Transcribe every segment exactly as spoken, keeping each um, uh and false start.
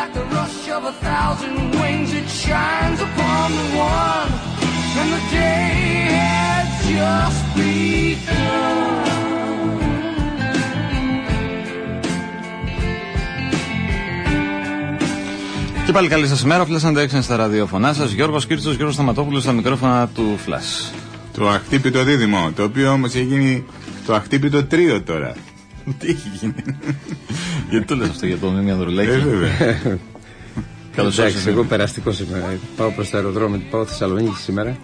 like the rush of a thousand wings, it shines upon the one, and the day had just begun. Και πάλι καλή σας ημέρα, Flash and Action στα ραδιοφωνά σας. Γιώργος Κίρτσος, Γιώργος Σταματόπουλος στα μικρόφωνα του Flash. Το αχτύπητο δίδυμο, το οποίο όμως έχει γίνει το αχτύπητο τρίο τώρα. Τι έχει γίνει? Γιατί το λες αυτό για το Μίμη Ανδρουλάκη? Ε, βέβαια. Καλώς ήρθατε. Εγώ περαστικό σήμερα. Πάω προς το αεροδρόμιο, πάω Θεσσαλονίκη σήμερα.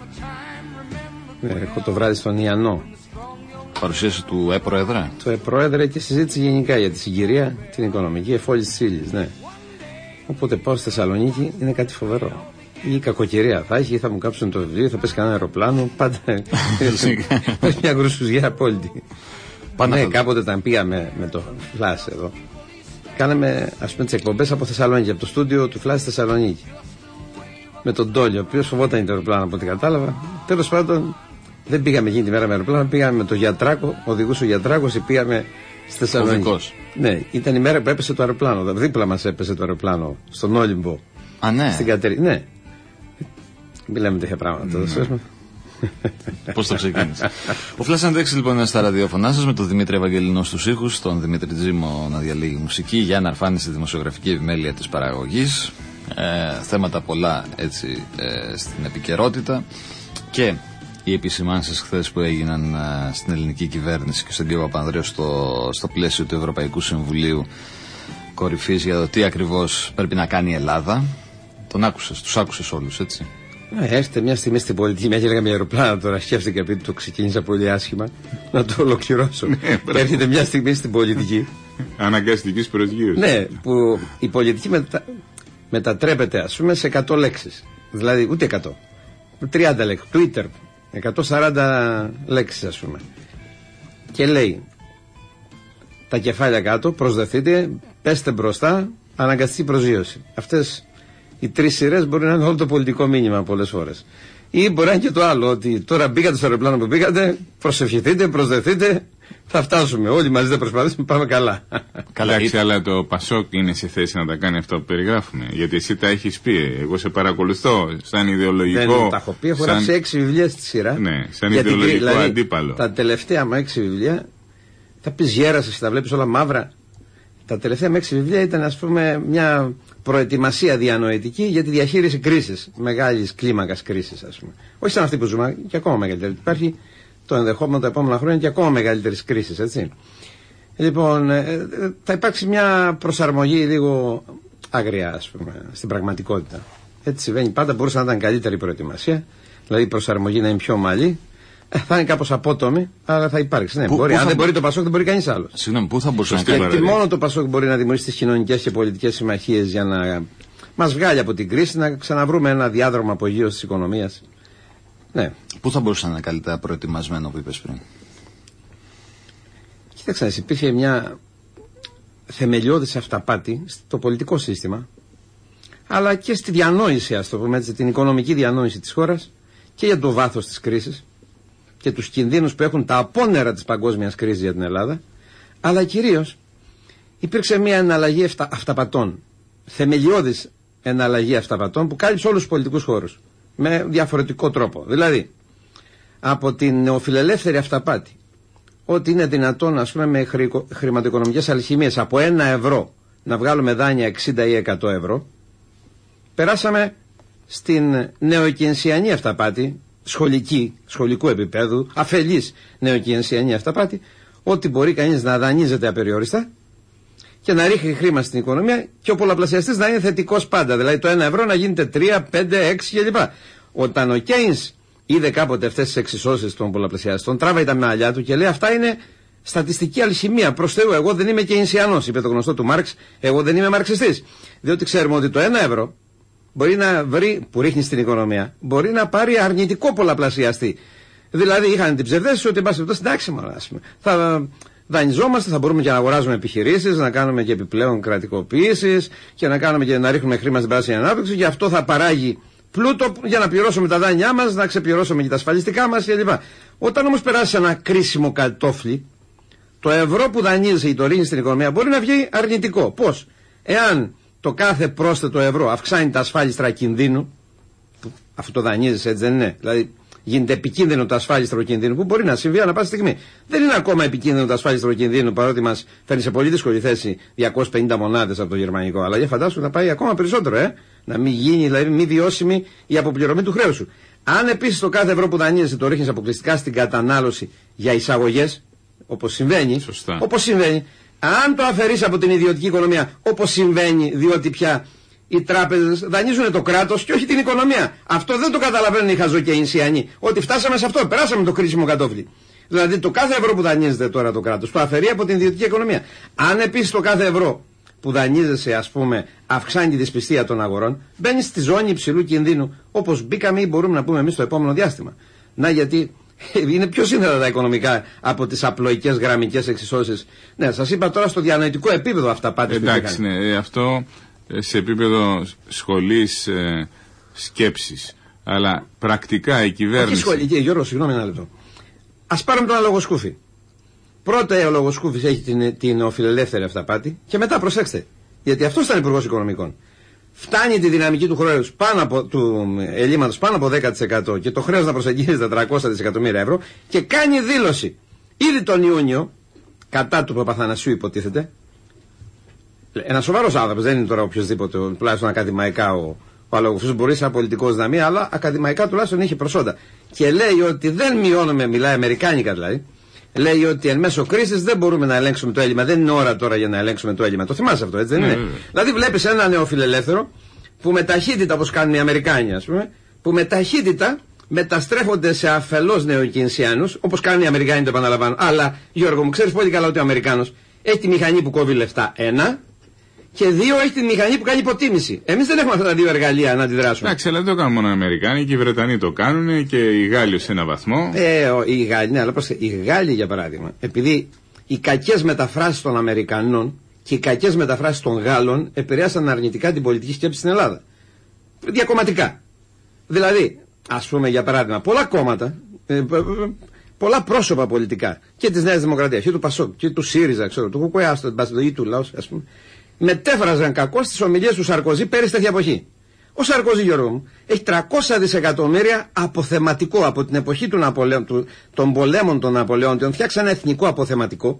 Έχω το βράδυ στον Ιαννό. Παρουσίαση του ΕΠρόεδρε. Το ΕΠρόεδρε και συζήτηση γενικά για τη συγκυρία, την οικονομική, εφόλης της ύλης, ναι. Οπότε πάω στη Θεσσαλονίκη, είναι κάτι φοβερό. Ή κακοκαιρία θα έχει, ή θα μου κάψουν το βιβλίο, θα πέσει κανένα αεροπλάνο. Πάντα. Υπάρχει μια γκρουσουζιά απόλυτη. Ναι, κάποτε όταν πήγαμε με το Flash εδώ, κάναμε ας πούμε τις εκπομπές από Θεσσαλονίκη, από το στούντιο του Flash Θεσσαλονίκη. Με τον Τόλιο, ο οποίος φοβόταν το αεροπλάνο από ό,τι κατάλαβα. Τέλος πάντων, δεν πήγαμε εκείνη τη μέρα με αεροπλάνο, πήγαμε με τον Γιατράκο, οδηγούσε ο Γιατράκος, ή πήγαμε στη Θεσσαλονίκη. Ναι, ήταν η μέρα που έπεσε το αεροπλάνο. Δίπλα μας έπεσε το αεροπλάνο, στον Όλυμπο. Α, ναι. Στην Κατερί... Ναι. Μιλάμε τέτοια πράγματα. Mm. Πώς το ξεκίνησε? Ο Flash and Action λοιπόν είναι στα ραδιοφωνά σας, με τον Δημήτρη Ευαγγελινό στους ήχους, τον Δημήτρη Τζίμο να διαλύει μουσική, για να αρφάνει στη δημοσιογραφική επιμέλεια της παραγωγής. Ε, θέματα πολλά έτσι ε, στην επικαιρότητα, και οι επισημάνσεις χθες που έγιναν ε, στην ελληνική κυβέρνηση και στον κύριο Παπανδρέου στο, στο πλαίσιο του Ευρωπαϊκού Συμβουλίου Κορυφής για το τι ακριβώς πρέπει να κάνει η Ελλάδα. Τον άκουσες, τους άκουσες όλους, έτσι? Ναι, έρχεται μια στιγμή στην πολιτική, μια και έλεγα με αεροπλάνα τώρα, σκέφτηκα επειδή το ξεκίνησα πολύ άσχημα, να το ολοκληρώσω. Έρχεται μια στιγμή στην πολιτική. Αναγκαστικής προσγείωσης. Ναι, που η πολιτική μετα... μετατρέπεται, ας πούμε, σε εκατό λέξεις. Δηλαδή, ούτε εκατό. τριάντα λέξεις. Twitter, εκατόν σαράντα λέξεις, ας πούμε. Και λέει, τα κεφάλια κάτω, προσδεθείτε, πέστε μπροστά, αναγκαστική προσγείωση. Αυτές οι τρεις σειρές μπορεί να είναι όλο το πολιτικό μήνυμα πολλές φορές. Ή μπορεί να είναι και το άλλο, ότι τώρα μπήκατε στο αεροπλάνο που μπήκατε, προσευχηθείτε, προσδεθείτε, θα φτάσουμε. Όλοι μαζί θα προσπαθήσουμε, πάμε καλά. Καλά, έτσι, αλλά το Πασόκ είναι σε θέση να τα κάνει αυτό που περιγράφουμε. Γιατί εσύ τα έχεις πει. Εγώ σε παρακολουθώ σαν ιδεολογικό. Δεν τα έχω πει, έχω γράψει σαν... έξι βιβλία στη σειρά. Ναι, σαν ιδεολογικό δηλαδή, αντίπαλο. Τα τελευταία μου έξι βιβλία, θα πει γέρασες, τα βλέπεις όλα μαύρα. Τα τελευταία μου έξι βιβλία ήταν, ας πούμε, μια προετοιμασία διανοητική για τη διαχείριση κρίσης, μεγάλης κλίμακας κρίσης, ας πούμε. Όχι σαν αυτή που ζούμε, και ακόμα μεγαλύτερη. Υπάρχει το ενδεχόμενο τα επόμενα χρόνια και ακόμα μεγαλύτερης κρίσης, έτσι. Λοιπόν, ε, θα υπάρξει μια προσαρμογή λίγο άγρια, ας πούμε, στην πραγματικότητα. Έτσι συμβαίνει πάντα, μπορούσε να ήταν καλύτερη προετοιμασία, δηλαδή η προσαρμογή να είναι πιο ομαλή. Θα είναι κάπως απότομη, αλλά θα υπάρξει. Ναι, που, μπορεί. Που Αν θα... δεν μπορεί το Πασόκ, δεν μπορεί κανείς άλλος. Συγγνώμη, πού θα μπορούσε να κάνει? Γιατί μόνο το Πασόκ μπορεί να δημιουργήσει τις κοινωνικές και πολιτικές συμμαχίες για να μας βγάλει από την κρίση, να ξαναβρούμε ένα διάδρομο απογείωσης της οικονομίας. Ναι. Πού θα μπορούσε να είναι καλύτερα προετοιμασμένο, που είπες πριν? Κοίταξε, υπήρχε μια θεμελιώδης αυταπάτη στο πολιτικό σύστημα, αλλά και στη διανόηση, ας το πούμε έτσι, την οικονομική διανόηση της χώρας και για το βάθος της κρίσης και τους κινδύνους που έχουν τα απόνερα της παγκόσμιας κρίσης για την Ελλάδα, αλλά κυρίως υπήρξε μια εναλλαγή αυτα, αυταπατών, θεμελιώδης εναλλαγή αυταπατών που κάλυψε όλους τους πολιτικούς χώρους με διαφορετικό τρόπο. Δηλαδή, από την νεοφιλελεύθερη αυταπάτη, ότι είναι δυνατόν, ας πούμε, με χρηματοοικονομικές αλχημίες από ένα ευρώ να βγάλουμε δάνεια εξήντα ή εκατό ευρώ, περάσαμε στην νεοκενσιανή αυταπάτη, σχολική, σχολικού επίπεδου, αφελής νεοκενσιανή αυταπάτη, ότι μπορεί κανείς να δανείζεται απεριόριστα και να ρίχνει χρήμα στην οικονομία και ο πολλαπλασιαστής να είναι θετικός πάντα. Δηλαδή το ένα ευρώ να γίνεται τρία, πέντε, έξι κλπ. Όταν ο Κέινς είδε κάποτε αυτές τις εξισώσεις των πολλαπλασιαστών, τράβαει τα μαλλιά του και λέει αυτά είναι στατιστική αλχημία. Προς Θεού, εγώ δεν είμαι Κεινσιανός, είπε το γνωστό του Μάρξ, εγώ δεν είμαι μαρξιστής. Διότι ξέρουμε ότι το ένα ευρώ μπορεί να βρει, που ρίχνει στην οικονομία, μπορεί να πάρει αρνητικό πολλαπλασιαστή. Δηλαδή είχαν την ψευδέστηση ότι εν πάση περιπτώσει εντάξει, μόνο, ας πούμε, θα δανειζόμαστε, θα μπορούμε και να αγοράζουμε επιχειρήσεις, να κάνουμε και επιπλέον κρατικοποιήσεις και να, κάνουμε και να ρίχνουμε χρήμα στην πράσινη ανάπτυξη και αυτό θα παράγει πλούτο για να πληρώσουμε τα δάνειά μας, να ξεπληρώσουμε και τα ασφαλιστικά μας κλπ. Όταν όμως περάσει ένα κρίσιμο κατόφλι, το ευρώ που δανείζεσαι ή το ρίχνει στην οικονομία μπορεί να βγει αρνητικό. Πώς? Εάν το κάθε πρόσθετο ευρώ αυξάνει τα ασφάλιστρα κινδύνου, που αυτό το δανείζεσαι, έτσι δεν είναι? Δηλαδή γίνεται επικίνδυνο το ασφάλιστρο κινδύνου, που μπορεί να συμβεί ανά πάσα στιγμή. Δεν είναι ακόμα επικίνδυνο το ασφάλιστρο κινδύνου, παρότι μας φέρνει σε πολύ δύσκολη θέση διακόσιες πενήντα μονάδες από το γερμανικό. Αλλά για φαντάσου θα πάει ακόμα περισσότερο, ε? Να μην γίνει, δηλαδή μη βιώσιμη η αποπληρωμή του χρέους σου. Αν επίσης το κάθε ευρώ που δανείζεσαι το ρίχνεις αποκλειστικά στην κατανάλωση για εισαγωγές, όπως συμβαίνει, όπως συμβαίνει, αν το αφαιρείς από την ιδιωτική οικονομία, όπως συμβαίνει, διότι πια οι τράπεζες δανείζουν το κράτος και όχι την οικονομία. Αυτό δεν το καταλαβαίνουν οι χαζοκεϊνσιανοί. Ότι φτάσαμε σε αυτό, περάσαμε το κρίσιμο κατόφλι. Δηλαδή το κάθε ευρώ που δανείζεται τώρα το κράτος το αφαιρεί από την ιδιωτική οικονομία. Αν επίσης το κάθε ευρώ που δανείζεσαι, ας πούμε, αυξάνει τη δυσπιστία των αγορών, μπαίνει στη ζώνη υψηλού κινδύνου, όπως μπήκαμε ή μπορούμε να πούμε εμείς στο επόμενο διάστημα. Να, γιατί είναι πιο σύνθετα τα οικονομικά από τις απλοϊκές γραμμικές εξισώσεις. Ναι, σας είπα τώρα στο διανοητικό επίπεδο αυτά πάτε. Εντάξει, ναι, αυτό σε επίπεδο σχολής, ε, σκέψης. Αλλά πρακτικά η κυβέρνηση. Όχι σχολή, Γιώργο, συγγνώμη ένα λεπτό. Ας πάρουμε τον Αλογοσκούφη. Πρώτα ο Λογοσκούφης έχει την, την οφειλελεύθερη αυταπάτη και μετά προσέξτε. Γιατί αυτός ήταν υπουργός οικονομικών. Φτάνει τη δυναμική του χρέους πάνω από, του ελλείμματος πάνω από δέκα τοις εκατό και το χρέος να προσεγγίζει τα τριακόσια δισεκατομμύρια ευρώ και κάνει δήλωση ήδη τον Ιούνιο κατά του Παπαθανασίου, υποτίθεται. Ένα σοβαρός άνθρωπος, δεν είναι τώρα οποιοδήποτε, τουλάχιστον ακαδημαϊκά ο, ο Αλογοσκούφης, μπορεί σαν πολιτικός να μην, αλλά ακαδημαϊκά τουλάχιστον είχε προσόντα. Και λέει ότι δεν μειώνουμε, μιλάει αμερικάνικα δηλαδή. Λέει ότι εν μέσω κρίσης δεν μπορούμε να ελέγξουμε το έλλειμμα. Δεν είναι ώρα τώρα για να ελέγξουμε το έλλειμμα. Το θυμάσαι αυτό, έτσι δεν είναι? Mm. Δηλαδή βλέπεις ένα νεοφιλελεύθερο που με ταχύτητα, όπως κάνουν οι Αμερικάνοι, ας πούμε, που με ταχύτητα μεταστρέφονται σε αφελώς νεοκινσιάνους, όπως κάνουν οι Αμερικάνοι, το επαναλαμβάνω. Αλλά Γιώργο μου, ξέρεις πολύ καλά ότι ο Αμερικάνος έχει τη μηχανή που κόβει λεφτά, ένα. Και δύο, έχει τη μηχανή που κάνει υποτίμηση. Εμείς δεν έχουμε αυτά τα δύο εργαλεία να αντιδράσουμε. Εντάξει, αλλά δεν το κάνουν μόνο οι Αμερικάνοι, και οι Βρετανοί το κάνουν και οι Γάλλοι σε έναν βαθμό. Ε, ο, οι Γάλλοι, ναι, αλλά πρόσεχε, οι Γάλλοι για παράδειγμα, επειδή οι κακές μεταφράσεις των Αμερικανών και οι κακές μεταφράσεις των Γάλλων επηρέασαν αρνητικά την πολιτική σκέψη στην Ελλάδα. Διακομματικά. Δηλαδή, ας πούμε για παράδειγμα, πολλά κόμματα, ε, πολλά πρόσωπα πολιτικά και της Νέας Δημοκρατίας και του Πασόκ και του ΣΥΡΙΖΑ, ξέρω, του ΚΚΕ, ή του Λαός, ας πούμε, μετέφραζαν κακώς τις ομιλίες του Σαρκοζή πέρυσι τέτοια εποχή. Ο Σαρκοζή, Γιώργο μου, έχει τριακόσια δισεκατομμύρια αποθεματικό από την εποχή του Ναπολέον, του, των πολέμων των Ναπολέων. Τον φτιάξαν ένα εθνικό αποθεματικό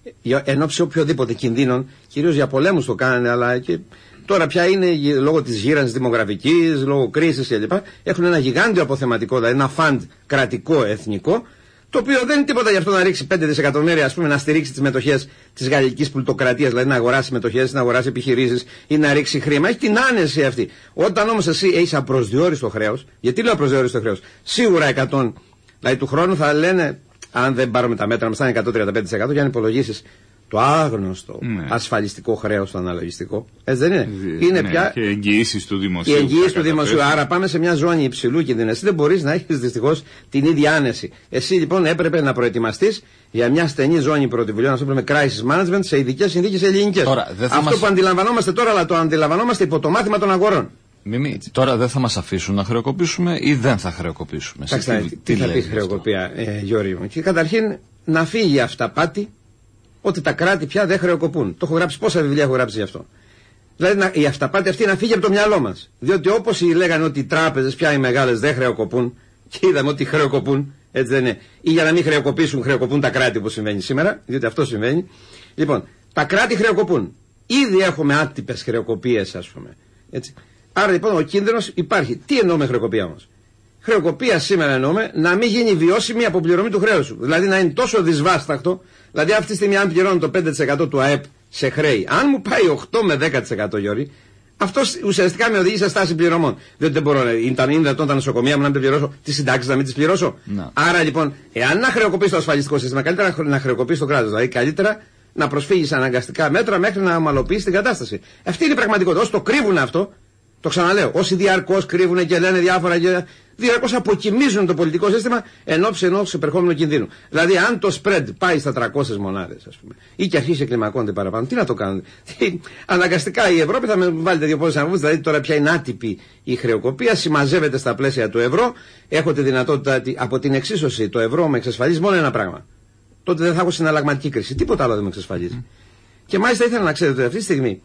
εν ώψη οποιοδήποτε κινδύνων, κυρίως για πολέμους το κάνανε, αλλά και τώρα πια είναι λόγω της γύρανσης δημογραφικής, λόγω κρίσης κλπ. Έχουν ένα γιγάντιο αποθεματικό, δηλαδή ένα φαντ κρατικό εθνικό. Το οποίο δεν είναι τίποτα γι' αυτό να ρίξει πέντε δισεκατομμύρια, ας πούμε, να στηρίξει τις μετοχές της γαλλικής πλουτοκρατίας, δηλαδή να αγοράσει μετοχές, να αγοράσει επιχειρήσεις ή να ρίξει χρήμα. Έχει την άνεση αυτή. Όταν όμως εσύ έχεις απροσδιόριστο χρέος, γιατί λέω απροσδιόριστο χρέος, σίγουρα εκατό, δηλαδή του χρόνου θα λένε, αν δεν πάρουμε τα μέτρα, μας θα είναι εκατόν τριάντα πέντε τοις εκατό, για να υπολογίσεις το άγνωστο ναι. ασφαλιστικό χρέος, το αναλογιστικό. Έτσι δεν είναι? Δι, είναι ναι, πια. Και εγγυήσεις του δημοσίου. Οι εγγυήσεις του δημοσίου. Άρα πάμε σε μια ζώνη υψηλού κινδύνου. Εσύ δεν μπορείς να έχεις δυστυχώς την ίδια άνεση. Εσύ λοιπόν έπρεπε να προετοιμαστείς για μια στενή ζώνη πρωτοβουλειών, να πούμε crisis management, σε ειδικές συνθήκες ελληνικές. Αυτό μας... που αντιλαμβανόμαστε τώρα, αλλά το αντιλαμβανόμαστε υπό το μάθημα των αγορών. Μιμή, τώρα δεν θα μας αφήσουν να χρεοκοπήσουμε ή δεν θα χρεοκοπήσουμε? Κοιτάξτε, τι, τι, τι θα πει χρεοκοπία, ε, Γιώργη μου? Και καταρχήν να φύγει αυταπάτη ότι τα κράτη πια δεν χρεοκοπούν. Το έχω γράψει, πόσα βιβλία έχω γράψει γι' αυτό. Δηλαδή να, η αυταπάτη αυτή να φύγει από το μυαλό μας. Διότι όπως λέγανε ότι οι τράπεζες πια οι μεγάλες δεν χρεοκοπούν, και είδαμε ότι χρεοκοπούν, έτσι δεν είναι, ή για να μην χρεοκοπήσουν, χρεοκοπούν τα κράτη όπως συμβαίνει σήμερα, διότι αυτό συμβαίνει. Λοιπόν, τα κράτη χρεοκοπούν. Ήδη έχουμε άτυπες χρεοκοπίες, ας πούμε. Έτσι. Άρα λοιπόν ο κίνδυνος υπάρχει. Τι εννοούμε χρεοκοπία όμως? Χρεοκοπία σήμερα εννοούμε να μην γίνει βιώσιμη η αποπληρωμή του χρέους σου. Δηλαδή να είναι τόσο δυσβάσταχτο, δηλαδή αυτή τη στιγμή αν πληρώνω το πέντε τοις εκατό του ΑΕΠ σε χρέη, αν μου πάει οκτώ με δέκα τοις εκατό, Γιώργη, αυτό ουσιαστικά με οδηγεί σε στάση πληρωμών. Διότι δεν μπορώ, ήταν δυνατόν τα νοσοκομεία μου να μην πληρώσω, τις συντάξεις να μην τις πληρώσω. No. Άρα λοιπόν, εάν να χρεοκοπήσει το ασφαλιστικό σύστημα, καλύτερα να χρεοκοπήσει το κράτος. Δηλαδή καλύτερα να προσφύγει σε αναγκαστικά μέτρα μέχρι να ομαλοποιήσει την κατάσταση. Αυτή είναι η πραγματικότητα. Όσοι το κρύβουν αυτό, το ξαναλέω, όσοι διαρκώς κρύβουν και λένε διάφορα και διαρκώς αποκοιμίζουν το πολιτικό σύστημα εν ώψη ενός επερχόμενου κινδύνου. Δηλαδή, αν το spread πάει στα τριακόσιες μονάδες, ας πούμε, ή και αρχίσει και κλιμακώνεται παραπάνω, τι να το κάνουν? Αναγκαστικά η Ευρώπη θα με βάλετε δύο πόδες αναβούσεις, δηλαδή τώρα πια είναι άτυπη η χρεοκοπία, συμμαζεύεται στα πλαίσια του ευρώ. Έχω τη δυνατότητα από την εξίσωση το ευρώ με εξασφαλίζει μόνο ένα πράγμα. Τότε δεν θα έχω συναλλαγματική κρίση. Τίποτα άλλο δεν με εξασφαλίζει. Mm. Και μάλιστα ήθελα να ξέρετε ότι αυτή τη στιγμή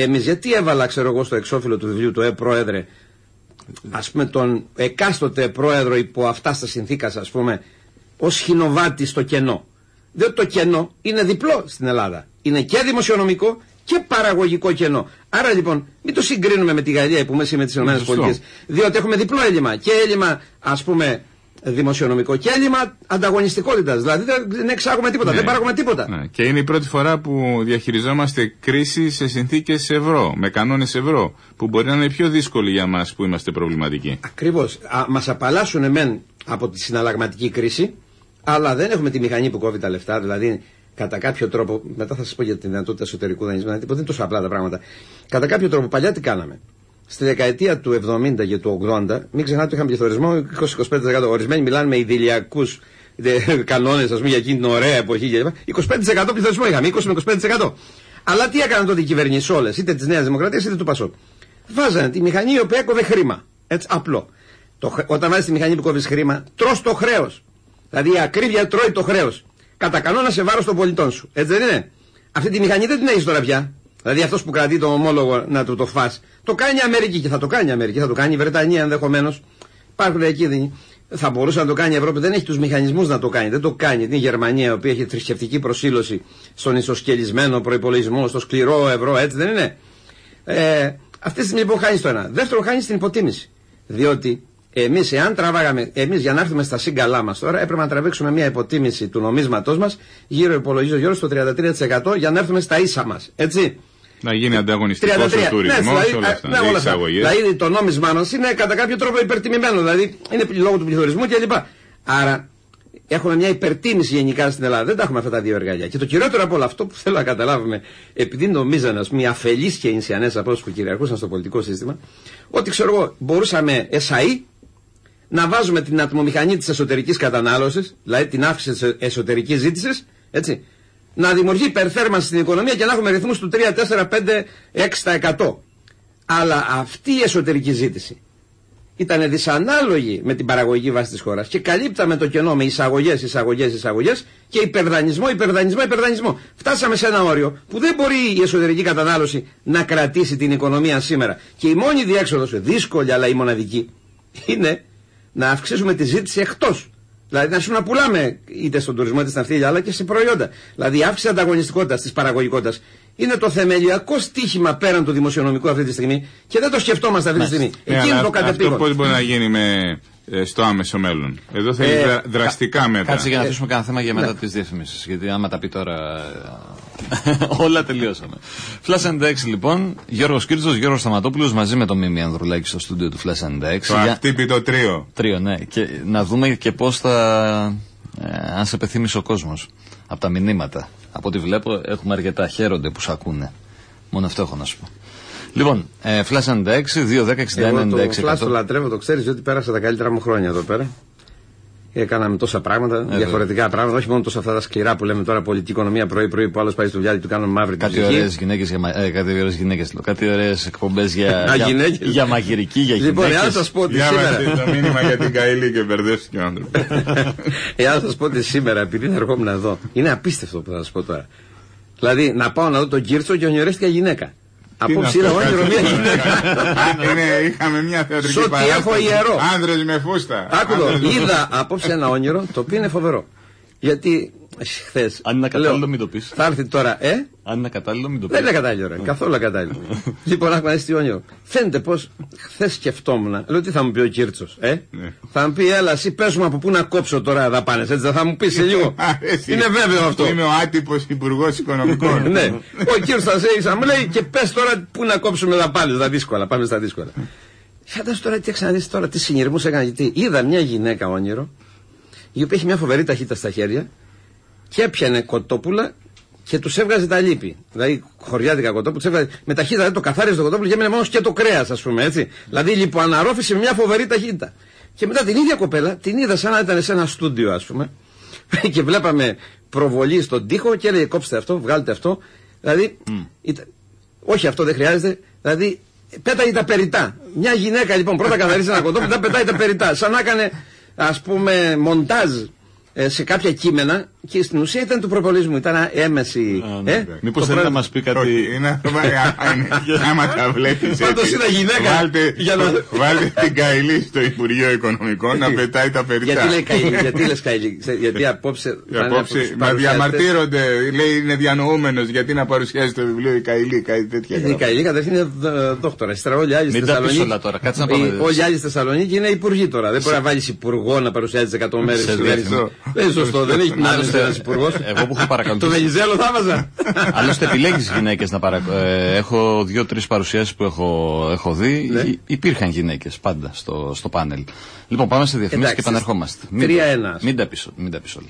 εμείς γιατί έβαλα, ξέρω εγώ, στο εξώφυλλο του βιβλίου του «Ε, Πρόεδρε», ας πούμε, τον εκάστοτε πρόεδρο υπό αυτά στα συνθήκας, ας πούμε, ως χινοβάτη στο κενό. Διότι το κενό είναι διπλό στην Ελλάδα. Είναι και δημοσιονομικό και παραγωγικό κενό. Άρα λοιπόν, μην το συγκρίνουμε με τη Γαλλία που μέσα με τις ΗΠΑ. Διότι έχουμε διπλό έλλειμμα. Και έλλειμμα, ας πούμε, δημοσιονομικό και έλλειμμα ανταγωνιστικότητας. Δηλαδή δεν εξάγουμε τίποτα, ναι. δεν παράγουμε τίποτα. Ναι. Και είναι η πρώτη φορά που διαχειριζόμαστε κρίση σε συνθήκες ευρώ, με κανόνες ευρώ, που μπορεί να είναι πιο δύσκολοι για μας που είμαστε προβληματικοί. Ακριβώς. Μας απαλλάσσουν μεν από τη συναλλαγματική κρίση, αλλά δεν έχουμε τη μηχανή που κόβει τα λεφτά. Δηλαδή, κατά κάποιο τρόπο, μετά θα σας πω για τη δυνατότητα εσωτερικού δανεισμού, δεν είναι τόσο απλά τα πράγματα. Κατά κάποιο τρόπο, παλιά τι κάναμε. Στη δεκαετία του εβδομήντα και του ογδόντα, μην ξεχνάτε ότι είχαμε πληθωρισμό είκοσι με είκοσι πέντε τοις εκατό. Ορισμένοι μιλάνε με ιδηλιακούς κανόνες, ας πούμε, για εκείνη την ωραία εποχή κλπ. είκοσι πέντε τοις εκατό πληθωρισμό είχαμε, είκοσι με είκοσι πέντε τοις εκατό. Αλλά τι έκαναν τότε οι κυβερνήσεις όλες, είτε της Νέας Δημοκρατίας είτε του Πασόκ. Βάζανε τη μηχανή η οποία έκοβε χρήμα. Έτσι, απλό. Το, όταν βάζεις τη μηχανή που κόβεις χρήμα, τρως το χρέος. Δηλαδή η ακρίβεια τρώει το χρέος. Κατά κανόνα σε βάρος των πολιτών σου. Έτσι δεν είναι? Αυτή τη μηχανή δεν την έχεις τώρα πια. Δηλαδή αυτός που κρατεί το ομόλογο να του το φας, το κάνει η Αμερική και θα το κάνει η Αμερική, θα το κάνει η Βρετανία ενδεχομένως. Υπάρχουν εκεί, θα μπορούσε να το κάνει η Ευρώπη, δεν έχει τους μηχανισμούς να το κάνει. Δεν το κάνει. Είναι η Γερμανία, η οποία έχει θρησκευτική προσήλωση στον ισοσκελισμένο προϋπολογισμό, στο σκληρό ευρώ, έτσι δεν είναι? Ε, αυτή τη στιγμή λοιπόν χάνεις το ένα. Δεύτερον, χάνεις την υποτίμηση. Διότι εμείς, εάν τραβάγαμε, εμείς για να έρθουμε στα σύγκαλά μας τώρα, έπρεπε να τραβήξουμε μια υποτίμηση του νομίσματός μας γύρω, υπολογίζω, γύρω στο τριάντα τρία τοις εκατό για να έρθουμε στα ίσα μας. Έτσι. Να γίνει ανταγωνιστικός ο τουρισμός, ναι, δηλαδή, όλα αυτά. Ναι, όλα αυτά. Δηλαδή το νόμισμά μας είναι κατά κάποιο τρόπο υπερτιμημένο, δηλαδή είναι λόγω του πληθωρισμού κλπ. Άρα έχουμε μια υπερτίμηση γενικά στην Ελλάδα. Δεν τα έχουμε αυτά τα δύο εργαλεία. Και το κυριότερο από όλο αυτό που θέλω να καταλάβουμε, επειδή νομίζανε, ας πούμε, οι αφελείς και ινσιανές από όσους που κυριαρχούσαν στο πολιτικό σύστημα, ότι ξέρω εγώ, μπορούσαμε εσαΐ να βάζουμε την ατμομηχανή της εσωτερικής κατανάλωσης, δηλαδή την αύξηση της εσωτερικής ζήτησης, έτσι, να δημιουργεί υπερθέρμανση στην οικονομία και να έχουμε ρυθμούς του τρία, τέσσερα, πέντε, έξι τοις εκατό. Αλλά αυτή η εσωτερική ζήτηση ήταν δυσανάλογη με την παραγωγική βάση της χώρας και καλύπταμε το κενό με εισαγωγές, εισαγωγές, εισαγωγές και υπερδανισμό, υπερδανισμό, υπερδανισμό. Φτάσαμε σε ένα όριο που δεν μπορεί η εσωτερική κατανάλωση να κρατήσει την οικονομία σήμερα. Και η μόνη διέξοδος, δύσκολη αλλά η μοναδική, είναι να αυξήσουμε τη ζήτηση εκτός. Δηλαδή να σου να πουλάμε είτε στον τουρισμό είτε στην αυτιλία αλλά και σε προϊόντα. Δηλαδή η αύξηση ανταγωνιστικότητας, της παραγωγικότητας είναι το θεμελιακό στίχημα πέραν του δημοσιονομικού αυτή τη στιγμή και δεν το σκεφτόμαστε αυτή τη στιγμή. Ναι, εκεί είναι το κατεπήγον. Αυτό πώς μπορεί να γίνει με, ε, στο άμεσο μέλλον? Εδώ θέλει ε, δρα, δραστικά κα, μέτρα. Κάτσε για να αφήσουμε κανένα θέμα για μετά ναι. τις διαφημίσεις. Γιατί άμα τα πει τώρα. Όλα τελειώσαμε. Flash and X λοιπόν. Γιώργος Κίρτσος, Γιώργος Σταματόπουλος μαζί με τον Μίμη Ανδρουλάκη στο στούντιο του Flash and X. Το για... αχτύπητο τρίο. Τρίο, ναι. Και να δούμε και πώς θα. Ε, αν σε πεθύμισε ο κόσμος από τα μηνύματα. Από ό,τι βλέπω έχουμε αρκετά. Χαίρονται που σ' ακούνε. Μόνο αυτό έχω να σου πω. Λοιπόν, ε, Flash and X, δύο δέκα εξήντα ένα ενενήντα έξι. Εγώ το Flash το λατρεύω, το ξέρεις, διότι πέρασα τα καλύτερα μου χρόνια εδώ πέρα. Και κάναμε τόσα πράγματα, ε, διαφορετικά πράγματα, όχι μόνο τόσα αυτά τα σκληρά που λέμε τώρα πολιτική οικονομία πρωί-πρωί που άλλος πάει στο βιάλι του κάνουν μαύρη την ψυχή. Κάτι ωραίες γυναίκες, για, ε, κάτι ωραίες γυναίκες, κάτι ωραίες εκπομπές για, για, για μαγειρική, για γυναίκες. Λοιπόν, εάν σας πω ότι σήμερα. Το μήνυμα για την Καηλή και μπερδεύτηκε ο άνθρωπος. Εάν σας πω ότι σήμερα, επειδή θα ερχόμουν εδώ, είναι απίστευτο που θα σας πω τώρα. Δηλαδή να πάω να δω τον Κίρτσο και ονειρεύτηκα γυναίκα. Απόψε είδα όνειρο μια γυναίκα. Είχαμε μια θεατρική παράσταση. Σ' ό,τι έχω ιερό. Άνδρες με φούστα. Άκουδο, είδα απόψε ένα όνειρο το οποίο είναι φοβερό. Γιατί χθες. Αν είναι κατάλληλο, μην το πεις. Θα έρθει τώρα, ε? Αν είναι κατάλληλο, μην το πεις. Δεν είναι κατάλληλο, ρε. Καθόλου κατάλληλο. Λοιπόν, άκου να δεις τι όνειρο. Φαίνεται πως χθες σκεφτόμουν. Λέω τι θα μου πει ο Κίρτσος, ε? Θα μου πει, έλα, εσύ πες μου από πού να κόψω τώρα δαπάνες. Έτσι δεν θα μου πει σε λίγο. Είναι βέβαιο αυτό. Είμαι ο άτυπος υπουργός οικονομικών. Ναι. Ο Κίρτσος θα σε μου λέει και πες τώρα πού να κόψουμε δαπάνες. Τα δύσκολα. Πάμε στα δύσκολα. Φαντάσου τώρα τι ξαναδείς τώρα, τι συνειρμούς έκανα. Γιατί είδα μια γυναίκα όνειρο, η οποία έχει μια φοβερή ταχύτητα στα χέρια και έπιανε κοτόπουλα και τους έβγαζε τα λίπη. Δηλαδή χωριάτικα κοτόπουλα, τους έβγαζε με ταχύτητα, δηλαδή το καθάριζε το κοτόπουλο και έμενε μόνο και το κρέας, ας πούμε έτσι. Δηλαδή λιποαναρρόφηση με μια φοβερή ταχύτητα. Και μετά την ίδια κοπέλα την είδα σαν να ήταν σε ένα στούντιο, ας πούμε, και βλέπαμε προβολή στον τοίχο και έλεγε κόψτε αυτό, βγάλτε αυτό. Δηλαδή, mm. ήταν, όχι αυτό δεν χρειάζεται, δηλαδή πέταγε τα περιτά. Μια γυναίκα λοιπόν πρώτα καθαρίζει ένα κοτόπουλο, μετά πετάει τα περιτά. Σαν να έκανε, ας πούμε, μοντάζ ε, σε κάποια κείμενα Και στην ουσία ήταν του προπολισμού, ήταν έμεση. Ναι, ε, μήπως θέλει να μας πει κάτι. Όχι, είναι, άμα τα βλέπεις πάντως είναι γυναίκα. Βάλτε, για να... βάλτε την Καηλή στο Υπουργείο Οικονομικών να πετάει τα περιττά. Γιατί λέει Καηλή, γιατί λες Καηλή, γιατί απόψε. απόψε μα διαμαρτύρονται, λέει είναι διανοούμενος, γιατί να παρουσιάζει το βιβλίο η Καηλή, κάτι τέτοια. Η Καηλή καταρχήν είναι δόκτωρα. Ύστερα όλοι οι άλλοι στη Θεσσαλονίκη. Όλοι οι άλλοι στη Θεσσαλονίκη είναι υπουργοί τώρα. Δεν μπορεί να βάλει υπουργό να παρουσιάζει εκατό μέρες. Δεν είναι σωστό, δεν έχει την άλλη ένα υπουργό. Εγώ που έχω παρακολουθήσει. Το Βενιζέλο θα έβαζα. Άλλωστε επιλέγεις γυναίκες να παρακολουθείς. Έχω δύο-τρεις παρουσιάσεις που έχω, έχω δει. Ναι. Υπήρχαν γυναίκες πάντα στο, στο πάνελ. Λοιπόν, πάμε σε διαφημίσεις και επανερχόμαστε. τρία ένα. Μην τα πεις όλα.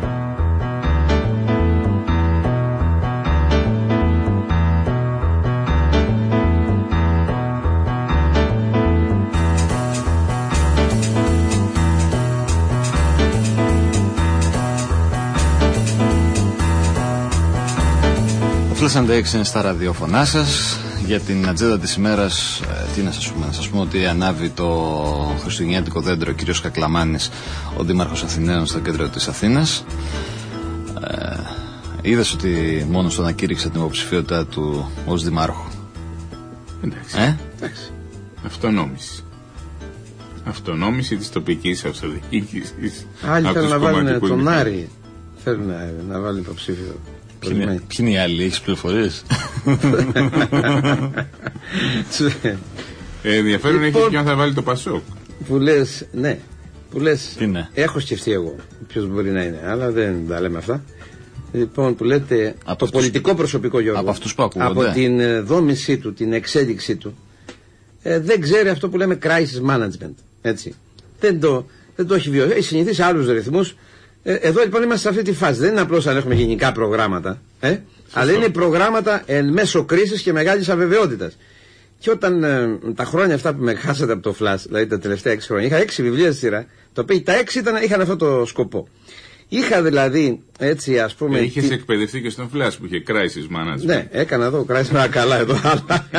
Φλες έξι είναι στα ραδιόφωνά σας. Για την ατζέντα της ημέρας, ε, τι να σας πούμε, να σας πούμε ότι ανάβει το χριστουγεννιάτικο δέντρο ο κύριος Κακλαμάνης, ο δήμαρχος Αθηναίων, στο κέντρο της Αθήνας. Ε, είδες ότι μόνος του ανακήρυξε την υποψηφιότητά του ως δημάρχου. Εντάξει, ε? εντάξει. Αυτονόμηση. Αυτονόμηση της τοπικής αυτοδιοίκησης. Άλλοι θέλουν να βάλουν τον Άρη. Θέλουν να, να βάλουν υποψήφιο. Ποιοι είναι, ποιοι είναι οι άλλοι, έχεις πληροφορίες? ε, ενδιαφέρον έχει ποιον θα βάλει το Πασόκ. Που λες, ναι, που λες, είναι? Έχω σκεφτεί εγώ ποιος μπορεί να είναι, αλλά δεν τα λέμε αυτά. Λοιπόν, που λέτε, από το αυτούς, πολιτικό προσωπικό, Γιώργο, από αυτούς που ακούγονται, από την δόμησή του, την εξέλιξή του, ε, δεν ξέρει αυτό που λέμε crisis management, έτσι. Δεν το, δεν το έχει βιώσει, έχει συνηθίσει άλλους ρυθμούς. Εδώ λοιπόν είμαστε σε αυτή τη φάση. Δεν είναι απλώς αν έχουμε γενικά προγράμματα, ε, αλλά είναι προγράμματα εν μέσω κρίσης και μεγάλης αβεβαιότητας. Και όταν ε, τα χρόνια αυτά που με χάσατε από το Flash, δηλαδή τα τελευταία έξι χρόνια, είχα έξι βιβλία στη σειρά, τα οποία τα έξι ήταν, είχαν αυτό το σκοπό. Είχα δηλαδή, έτσι ας πούμε. Είχε τι... εκπαιδευτεί και στον Flash που είχε crisis management. Ναι, έκανα εδώ crisis management, καλά εδώ, αλλά.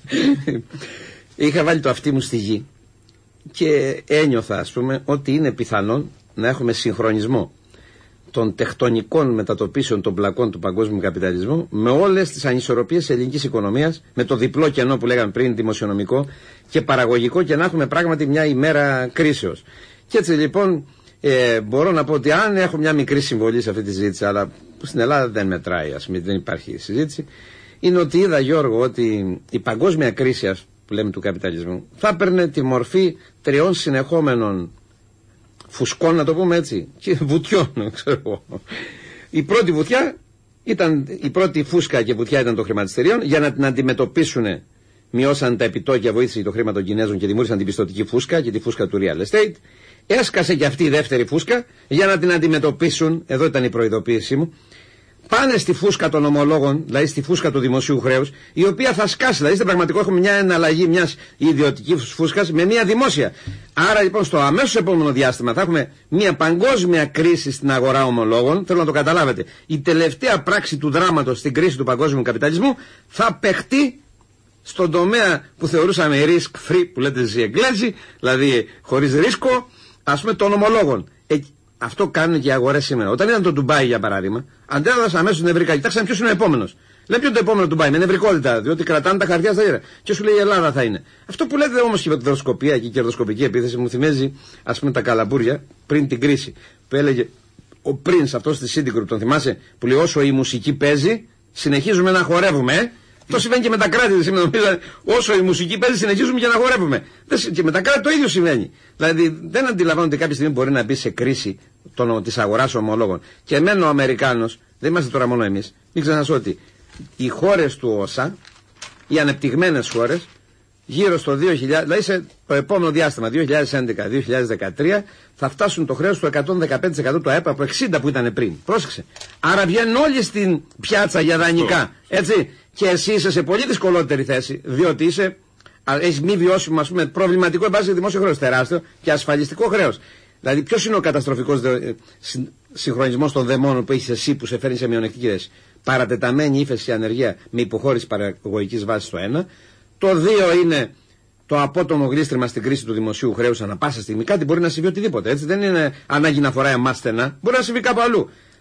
Είχα βάλει το αυτί μου στη γη και ένιωθα, ας πούμε, ότι είναι πιθανόν να έχουμε συγχρονισμό των τεκτονικών μετατοπίσεων των πλακών του παγκόσμιου καπιταλισμού με όλες τις ανισορροπίες της ελληνικής οικονομίας, με το διπλό κενό που λέγαμε πριν, δημοσιονομικό και παραγωγικό, και να έχουμε πράγματι μια ημέρα κρίσεως. Και έτσι λοιπόν ε, μπορώ να πω ότι αν έχω μια μικρή συμβολή σε αυτή τη συζήτηση, αλλά στην Ελλάδα δεν μετράει, ας πούμε, δεν υπάρχει συζήτηση, είναι ότι είδα, Γιώργο, ότι η παγκόσμια κρίση που λέμε του καπιταλισμού θα έπαιρνε τη μορφή τριών συνεχόμενων φουσκών, να το πούμε έτσι, και βουτιών, ξέρω εγώ. Η πρώτη βουτιά ήταν, η πρώτη φούσκα και βουτιά ήταν των χρηματιστηρίων. Για να την αντιμετωπίσουν, μειώσαν τα επιτόκια, βοήθησε το χρήμα των Κινέζων και δημιούργησαν την πιστωτική φούσκα και τη φούσκα του real estate. Έσκασε και αυτή η δεύτερη φούσκα για να την αντιμετωπίσουν. Εδώ ήταν η προειδοποίησή μου. Πάνε στη φούσκα των ομολόγων, δηλαδή στη φούσκα του δημοσίου χρέους, η οποία θα σκάσει. Δηλαδή στην πραγματικότητα έχουμε μια εναλλαγή μιας ιδιωτικής φούσκας με μια δημόσια. Άρα λοιπόν στο αμέσως επόμενο διάστημα θα έχουμε μια παγκόσμια κρίση στην αγορά ομολόγων. Θέλω να το καταλάβετε. Η τελευταία πράξη του δράματος στην κρίση του παγκόσμιου καπιταλισμού θα παιχτεί στον τομέα που θεωρούσαμε risk free, που λέτε εσείς οι Εγγλέζοι, δηλαδή χωρίς ρίσκο, ας πούμε, των ομολόγων. Ε, Αυτό κάνουν και οι αγορές σήμερα. Όταν ήταν το Ντουμπάι, για παράδειγμα, αντέδρασαν αμέσως νευρικά. Κοιτάξαν ποιος είναι ο επόμενος. Λέει ποιο είναι το επόμενο Ντουμπάι, με νευρικότητα, διότι κρατάνε τα χαρτιά στα γύρα. Και σου λέει η Ελλάδα θα είναι. Αυτό που λέτε όμως και με τη δοσκοπία και η κερδοσκοπική επίθεση μου θυμίζει, ας πούμε, τα καλαμπούρια πριν την κρίση. Που έλεγε ο Prince, αυτός της Citigroup, τον θυμάσαι, που λέει όσο η μουσική παίζει, συνεχίζουμε να χορεύουμε, ε. Αυτό συμβαίνει και με τα κράτη. Σήμερα, όσο η μουσική παίζει, συνεχίζουμε και να χορεύουμε. Και με τα κράτη το ίδιο συμβαίνει. Δηλαδή δεν αντιλαμβάνονται κάποια στιγμή μπορεί να μπει σε κρίση της αγοράς ομολόγων. Και εμένα ο Αμερικάνος, δεν είμαστε τώρα μόνο εμείς, μην ξεχνάς ότι οι χώρες του ΩΣΑ, οι ανεπτυγμένες χώρες, γύρω στο δύο χιλιάδες, δηλαδή σε το επόμενο διάστημα, δύο χιλιάδες έντεκα με δύο χιλιάδες δεκατρία, θα φτάσουν το χρέος του εκατόν δεκαπέντε τοις εκατό του ΑΕΠ από εξήντα που ήταν πριν. Πρόσεξε. Άρα βγαίνουν όλοι στην πιάτσα για δανεικά. Έτσι. Και εσύ είσαι σε πολύ δυσκολότερη θέση, διότι είσαι, έχεις μη βιώσιμο, ας πούμε, προβληματικό εμπάσχετο δημόσιο χρέος, τεράστιο, και ασφαλιστικό χρέος. Δηλαδή, ποιος είναι ο καταστροφικός δε, συγχρονισμός των δαιμόνων που έχεις εσύ που σε φέρνει σε μειονεκτική θέση? Παρατεταμένη ύφεση και ανεργία με υποχώρηση παραγωγικής βάσης το ένα. Το δύο είναι το απότομο γλίστριμα στην κρίση του δημοσίου χρέους ανά πάσα στιγμή. Κάτι μπορεί να συμβεί οτιδήποτε. Έτσι δεν είναι ανάγκη να φοράει εμάς στενά, μπορεί να συμβεί κάπου αλλού.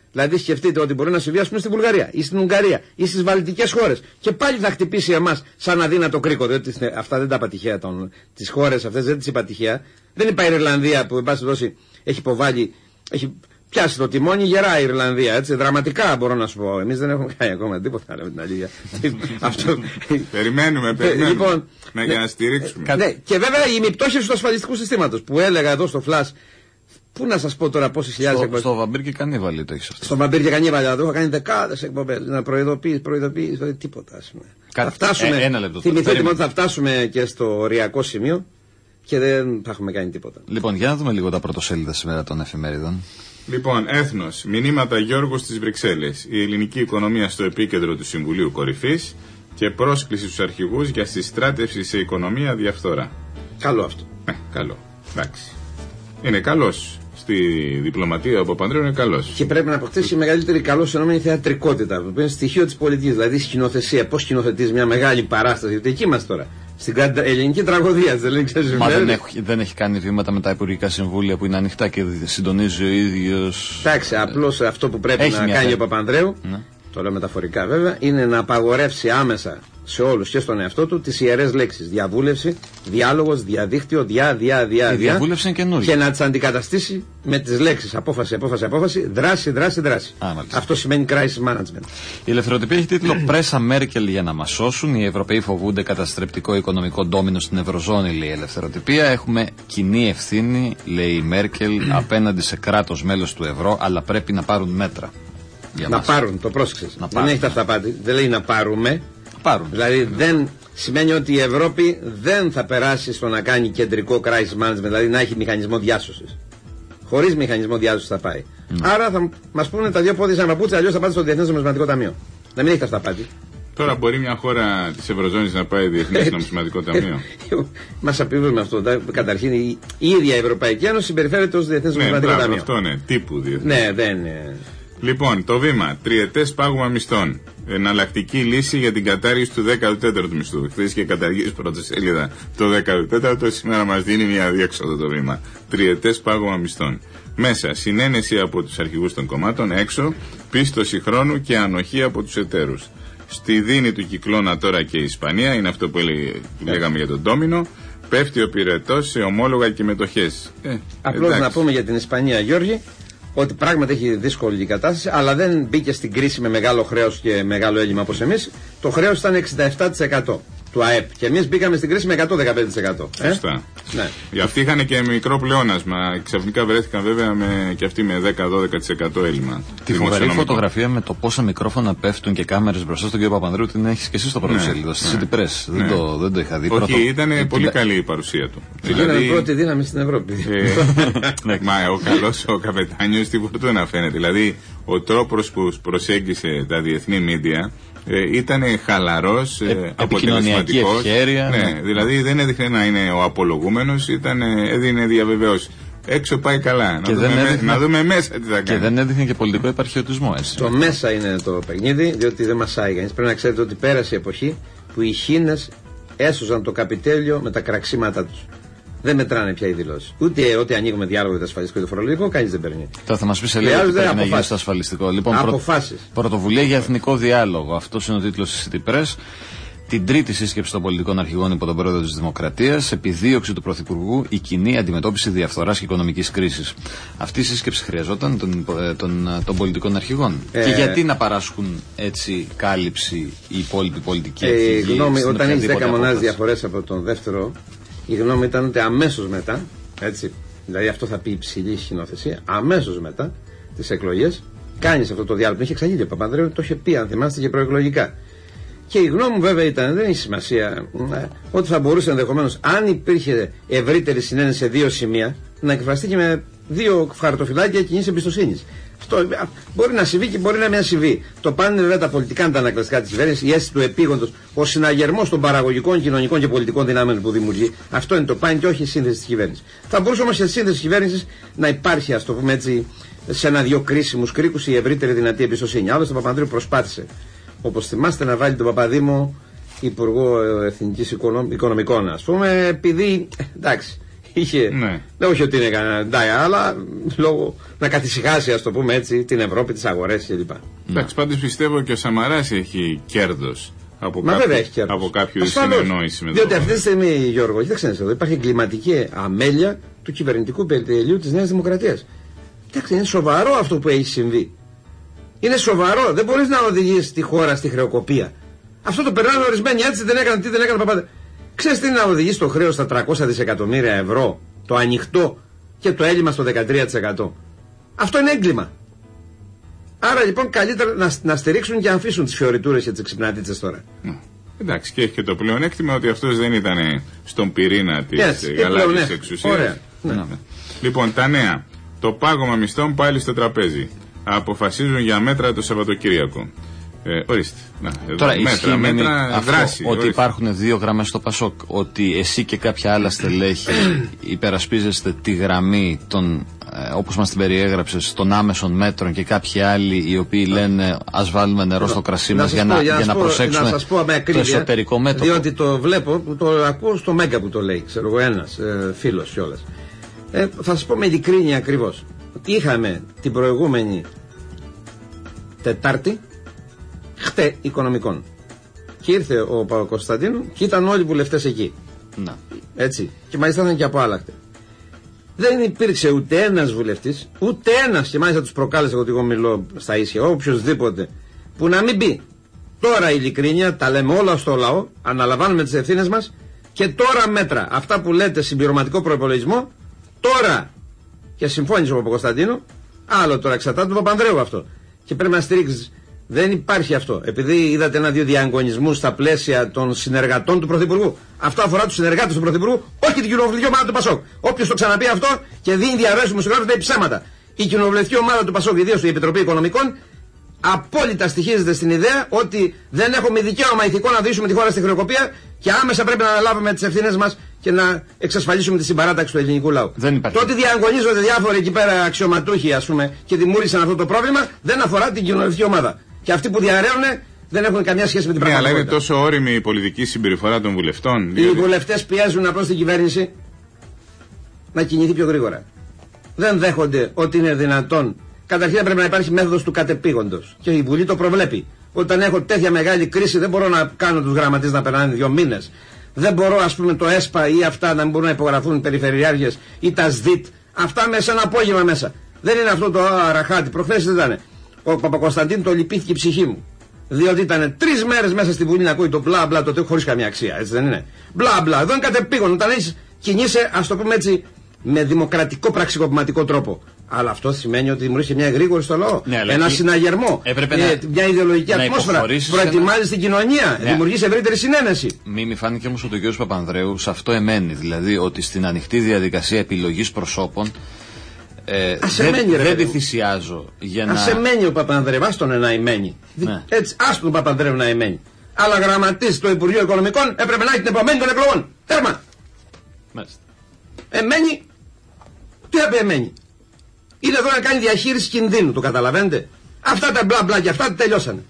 Δηλαδή σκεφτείτε ότι μπορεί να συμβεί, ας πούμε, στη Βουλγαρία ή στην Ουγγαρία ή στις βαλτικές χώρες. Και πάλι θα χτυπήσει εμάς σαν αδύνατο κρίκο. Διότι αυτά δεν τα είπα τυχαία. Τις χώρες αυτές δεν τις είπα τυχαία. Δεν είπα η Ιρλανδία που, εν πάση περιπτώσει, έχει υποβάλει. Έχει πιάσει το τιμόνι γερά η Ιρλανδία. Έτσι, δραματικά μπορώ να σου πω. Εμείς δεν έχουμε κάνει ακόμα τίποτα με την αλήθεια. Αυτό... Περιμένουμε, περιμένουμε. Λοιπόν, ναι, για να στηρίξουμε. Ναι, και βέβαια η μυπτώχευση του ασφαλιστικού συστήματος που έλεγα εδώ στο Flash. Πού να σας πω τώρα πόσες χιλιάδες εκπομπές. Στο Βαμπύρ και Κανίβαλη το έχεις αυτό. Στο Βαμπύρ και Κανίβαλη, το έχω κάνει δεκάδες εκπομπές. Να προειδοποιείς, προειδοποιείς, δηλαδή τίποτα. Ας πούμε. Κα... Θα φτάσουμε. Ε, ένα λεπτό. Θυμηθείτε ότι θα φτάσουμε και στο οριακό σημείο και δεν θα έχουμε κάνει τίποτα. Λοιπόν, για να δούμε λίγο τα πρωτοσέλιδα σήμερα των εφημερίδων. Λοιπόν, Έθνος. Μηνύματα Γιώργου στις Βρυξέλλες. Η ελληνική οικονομία στο επίκεντρο του Συμβουλίου Κορυφής και πρόσκληση στους αρχηγούς για συστράτευση σε οικονομία διαφθορά. Καλό αυτό. Ε, καλό. Εντάξει. Είναι καλός. Στη διπλωματία ο Παπανδρέου είναι καλός. Και πρέπει να αποκτήσει μεγαλύτερη καλώς εννοούμενη θεατρικότητα. Που είναι στοιχείο της πολιτικής. Δηλαδή σκηνοθεσία. Πώς σκηνοθετείς μια μεγάλη παράσταση. Γιατί εκεί είμαστε τώρα. Στην ελληνική τραγωδία. Δεν, Μα δεν έχει, δεν έχει κάνει βήματα με τα υπουργικά συμβούλια που είναι ανοιχτά και συντονίζει ο ίδιος. Εντάξει, απλώς αυτό που πρέπει έχει να κάνει θέ... ο Παπανδρέου. Ναι. Το λέω μεταφορικά βέβαια. Είναι να απαγορεύσει άμεσα σε όλους και στον εαυτό του τις ιερές λέξεις. Διαβούλευση, διάλογος, διαδίκτυο, διά, διά, διά, η διαβούλευση είναι καινούργια. Και να τις αντικαταστήσει με τις λέξεις απόφαση, απόφαση, απόφαση, δράση, δράση, δράση. Α, αυτό σημαίνει crisis management. Η Ελευθεροτυπία έχει τίτλο Πρέσα Μέρκελ για να μας σώσουν. Οι Ευρωπαίοι φοβούνται καταστρεπτικό οικονομικό ντόμινο στην Ευρωζώνη, λέει η Ελευθεροτυπία. Έχουμε κοινή ευθύνη, λέει η Μέρκελ, απέναντι σε κράτος μέλος του ευρώ, αλλά πρέπει να πάρουν μέτρα. Να μας. πάρουν, το πρόσεξες. Να δεν έχει τα αυταπάτη. Δεν λέει να πάρουμε. Πάρουν. Δηλαδή δεν σημαίνει ότι η Ευρώπη δεν θα περάσει στο να κάνει κεντρικό crisis management, δηλαδή να έχει μηχανισμό διάσωσης. Χωρίς μηχανισμό διάσωσης θα πάει. Mm. Άρα θα μας πούνε τα δύο πόδια σαν παπούτσια, αλλιώς θα πάτε στο Διεθνές Νομισματικό Ταμείο. Να μην έχει τα αυταπάτη. Τώρα μπορεί μια χώρα της Ευρωζώνης να πάει Διεθνές Νομισματικό Ταμείο. Μας απειλούν με αυτό. Καταρχήν η ίδια η Ευρωπαϊκή Ένωση συμπεριφέρεται ως Διεθνές Νομισματικό Ταμείο. Αυτό ναι, τύπου Διεθνές. Ναι, δεν είναι. Λοιπόν, το βήμα. Τριετές πάγωμα μισθών. Εναλλακτική λύση για την κατάργηση του δέκατου τέταρτου μισθού. Χθες και καταργήσει πρωτοσέλιδα το δέκατο τέταρτο, σήμερα μας δίνει μια διέξοδο το βήμα. Τριετές πάγωμα μισθών. Μέσα, συνένεση από τους αρχηγούς των κομμάτων. Έξω, πίστοση χρόνου και ανοχή από τους εταίρους. Στη δίνη του κυκλώνα τώρα και η Ισπανία, είναι αυτό που λέγαμε για τον ντόμινο. Πέφτει ο πυρετός σε ομόλογα και μετοχές. Ε, Απλώς να πούμε για την Ισπανία, Γιώργη, ότι πράγματι έχει δύσκολη κατάσταση, αλλά δεν μπήκε στην κρίση με μεγάλο χρέος και μεγάλο έλλειμμα όπως εμείς. Το χρέος ήταν εξήντα επτά τοις εκατό του ΑΕΠ και εμείς μπήκαμε στην κρίση με εκατόν δεκαπέντε τοις εκατό. Σωστά. Ε? Ναι. Για αυτοί είχαν και μικρό πλεόνασμα. Ξαφνικά βρέθηκαν βέβαια με, και αυτοί με δέκα με δώδεκα τοις εκατό έλλειμμα. Τη φοβερή φωτογραφία με το πόσα μικρόφωνα πέφτουν και κάμερες μπροστά στον κύριο Παπανδρέου την έχεις και εσύ στο πρωτοσέλιδο, ναι, στη City Press. Ναι. Δεν, το, δεν το είχα δει. Όχι, πρώτο... ήταν ε, πολύ καλή η παρουσία του. Δηλαδή... Είναι πρώτη δύναμη στην Ευρώπη. Ε, μα ο καλός ο καπετάνιος στη Φορτούνα φαίνεται. Δηλαδή ο τρόπος που προσέγγισε τα διεθνή μίντια ε, ήταν χαλαρός, ε, αποτελεσματικός. Ευχέρεια, ναι, ναι. Δηλαδή δεν έδειχνε να είναι ο απολογούμενος, ήταν, έδινε διαβεβαίωση. Έξω πάει καλά. Να δούμε, έδειχνε... να δούμε μέσα τι θα κάνει. Και δεν έδειχνε και πολιτικό επαρχιωτισμό, έτσι. Το μέσα είναι το παιχνίδι, διότι δεν μασάει κανείς. Πρέπει να ξέρετε ότι πέρασε η εποχή που οι Χίνες έσωζαν το καπιτέλιο με τα κραξίματά τους. Δεν μετράνε πια οι δηλώσεις. Ούτε ότι ανοίγουμε διάλογο για το ασφαλιστικό και το φορολογικό, κανείς δεν παίρνει. Τώρα θα μας πει σε λίγο τι πρέπει να γίνει στο ασφαλιστικό. Λοιπόν, αποφάσεις. Πρωτοβουλία για εθνικό διάλογο. Αυτός είναι ο τίτλος της City Press. Την τρίτη σύσκεψη των πολιτικών αρχηγών υπό τον πρόεδρο της Δημοκρατίας, επιδίωξη του Πρωθυπουργού, η κοινή αντιμετώπιση διαφθοράς και οικονομικής κρίσης. Αυτή η σύσκεψη χρειαζόταν των, των, των πολιτικών αρχηγών. Ε, και γιατί να παράσχουν έτσι κάλυψη οι υπόλοιποι πολιτικοί ε, αρχηγοί. Γνώμη, όταν έχει δέκα μονάδες διαφορές από τον δεύτερο, η γνώμη ήταν ότι αμέσως μετά, έτσι, δηλαδή αυτό θα πει υψηλή σκηνοθεσία, αμέσως μετά τις εκλογές, κάνεις αυτό το διάλογο. Το είχε εξαγγείλει ο Παπανδρέου, το είχε πει, αν θυμάστε, και προεκλογικά. Και η γνώμη μου βέβαια ήταν, δεν έχει σημασία, ότι θα μπορούσε ενδεχομένως, αν υπήρχε ευρύτερη συνένεση σε δύο σημεία, να εκφραστεί και με δύο χαρτοφυλάκια κοινής εμπιστοσύνης. Αυτό μπορεί να συμβεί και μπορεί να μην συμβεί. Το πάνε βέβαια τα πολιτικά αντανακλαστικά της κυβέρνησης, η αίσθηση του επίγοντος, ο συναγερμός των παραγωγικών, κοινωνικών και πολιτικών δυνάμεων που δημιουργεί. Αυτό είναι το πάνε και όχι η σύνθεση της κυβέρνησης. Θα μπορούσε όμως η σύνθεση της κυβέρνησης να υπάρχει, ας το πούμε έτσι, σε ένα-δύο κρίσιμους κρίκους η ευρύτερη δυνατή εμπιστοσύνη. Άλλωστε ο Παπανδρέου προσπάθησε, όπως θυμάστε, να βάλει τον Παπαδήμο υπουργό εθνικής οικονομικών, ας πούμε, επειδή, εντάξει, είχε. Ναι. Δεν όχι ότι είναι κανένα ντάια, αλλά λόγω να καθησυχάσει, ας το πούμε έτσι, την Ευρώπη, τις αγορές κλπ. Εντάξει, πάντως πιστεύω και ο Σαμαράς έχει κέρδος. Από Μα κάποιο, βέβαια έχει κέρδος. από κάποιο Ασφαλώς. συνεννόηση με Διότι το... αυτή τη στιγμή, Γιώργο, κοίταξε εδώ, υπάρχει εγκληματική αμέλεια του κυβερνητικού περιτελείου της Νέας Δημοκρατίας. Κοιτάξτε, είναι σοβαρό αυτό που έχει συμβεί. Είναι σοβαρό. Δεν μπορείς να οδηγείς τη χώρα στη χρεοκοπία. Αυτό το περνάνε ορισμένοι, έτσι δεν έκαναν, τι δεν έκαναν παπάδε. Ξέρεις τι είναι να οδηγείς το χρέος στα τριακόσια δισεκατομμύρια ευρώ, το ανοιχτό, και το έλλειμμα στο δεκατρία τοις εκατό. Αυτό είναι έγκλημα. Άρα λοιπόν καλύτερα να, να στηρίξουν και να αφήσουν τις φιωριτούρες και τις εξυπνατίτσες τώρα. Mm. Εντάξει, και έχει και το πλεονέκτημα ότι αυτός δεν ήταν στον πυρήνα της yes, γαλάζιας εξουσίας. Ωραία. Ναι. Ναι. Λοιπόν, τα νέα. Το πάγωμα μισθών πάλι στο τραπέζι. Αποφασίζουν για μέτρα το Σαββατοκύριακο. Ε, ορίστε. Να, εδώ, Τώρα μέτρα, μέτρα, αυτό, δράση, ότι ορίστε. υπάρχουν δύο γραμμές στο Πασόκ, ότι εσύ και κάποια άλλα στελέχη υπερασπίζεστε τη γραμμή των, ε, όπως μας την περιέγραψες, των άμεσων μέτρων, και κάποιοι άλλοι οι οποίοι λένε ας βάλουμε νερό στο κρασί μας για, να, για, για να πω, προσέξουμε να πω ακρίβεια, το εσωτερικό μέτωπο. Διότι το βλέπω, το ακούω στο Μέγκα που το λέει, ξέρω εγώ, ένας ε, φίλος κιόλας. Ε, θα σας πω με ειλικρίνεια ακριβώς. Είχαμε την προηγούμενη Τετάρτη χτε οικονομικών. Και ήρθε ο Παπακοσταντίνου και ήταν όλοι οι βουλευτές εκεί. Να. Έτσι. Και μάλιστα ήταν και από άλλα χτε. Δεν υπήρξε ούτε ένας βουλευτής, ούτε ένας, και μάλιστα τους προκάλεσε, ότι εγώ μιλώ στα ίσια, οποιοδήποτε, που να μην πει. Τώρα ειλικρίνεια, τα λέμε όλα στο λαό, αναλαμβάνουμε τις ευθύνες μας και τώρα μέτρα. Αυτά που λέτε συμπληρωματικό προϋπολογισμό, τώρα. Και συμφώνησε ο Παπακοσταντίνου, άλλο τώρα εξαρτάται του Παπανδρέου αυτό. Και πρέπει να στηρίξει. Δεν υπάρχει αυτό. Επειδή είδατε ένα-δύο διαγωνισμούς στα πλαίσια των συνεργατών του Πρωθυπουργού. Αυτό αφορά τους συνεργάτες του Πρωθυπουργού, όχι την κοινοβουλευτική ομάδα του Πασόκ. Όποιος το ξαναπεί αυτό και δίνει διαρροές στους δημοσιογράφους, λέει ψέματα. Η κοινοβουλευτική ομάδα του Πασόκ, ιδίως η Επιτροπή Οικονομικών, απόλυτα στοιχίζεται στην ιδέα ότι δεν έχουμε δικαίωμα ηθικό να δείσουμε τη χώρα στη χρεοκοπία και άμεσα πρέπει να αναλάβουμε τις ευθύνες μας και να εξασφαλίσουμε τη συμπαράταξη του ελληνικού λαού. Το ότι διαγωνίζονται διάφοροι εκεί πέρα αξιωματούχοι, ας πούμε, και δημιούργησαν αυτό το πρόβλημα, δεν αφορά την κοινοβουλευτική ομάδα. Και αυτοί που διαρρέουν δεν έχουν καμιά σχέση με την ναι, πραγματικότητα. Αλλά είναι τόσο όριμη η πολιτική συμπεριφορά των βουλευτών. Οι διότι... βουλευτές πιέζουν απλώς την κυβέρνηση να κινηθεί πιο γρήγορα. Δεν δέχονται ότι είναι δυνατόν. Καταρχήν πρέπει να υπάρχει μέθοδος του κατεπήγοντος. Και η Βουλή το προβλέπει. Όταν έχω τέτοια μεγάλη κρίση, δεν μπορώ να κάνω τους γραμματείς να περνάνε δύο μήνες. Δεν μπορώ, ας πούμε, το ΕΣΠΑ ή αυτά να μην μπορούν να υπογραφούν οι περιφερειάρχες ή τα ΣΔΙΤ. Αυτά μέσα ένα απόγευμα μέσα. Δεν είναι αυτό το αραχάτι. Προχθές δεν ήταν. Ο Παπακοσταντίνου το λυπήθηκε η ψυχή μου. Διότι ήταν τρεις μέρες μέσα στη Βουλή να ακούει το μπλα μπλα, το χωρίς καμία αξία. Έτσι δεν είναι. Μπλα μπλα. Εδώ είναι κατεπήγον. Όταν έχεις κινείσαι, ας το πούμε έτσι, με δημοκρατικό πραξικοπηματικό τρόπο. Αλλά αυτό σημαίνει ότι δημιουργήσει μια εγρήγορη στο λαό. Ναι, ένα εκεί... συναγερμό. Ε, μια ιδεολογική ατμόσφαιρα. Προετοιμάζει ένα... την κοινωνία. Ναι. Δημιουργεί ευρύτερη συνένεση. Μη μη φάνηκε όμως ότι ο κ. Παπανδρέου σε αυτό εμένει. Δηλαδή ότι στην ανοιχτή διαδικασία επιλογής προσώπων. Ε, δεν εμένει, δεν τη θυσιάζω για να. Ας εμένει ο Παπανδρέου, άστον να εμένει. Ναι. Έτσι, άστον τον Παπανδρέου να εμένει. Αλλά γραμματής στο Υπουργείο Οικονομικών έπρεπε να έχει την επομένη των εκλογών. Τέρμα. Μάλιστα. Εμένει. Τι έπρεπε εμένει. Είναι εδώ να κάνει διαχείριση κινδύνου, το καταλαβαίνετε. Αυτά τα μπλα μπλα και αυτά τελειώσανε.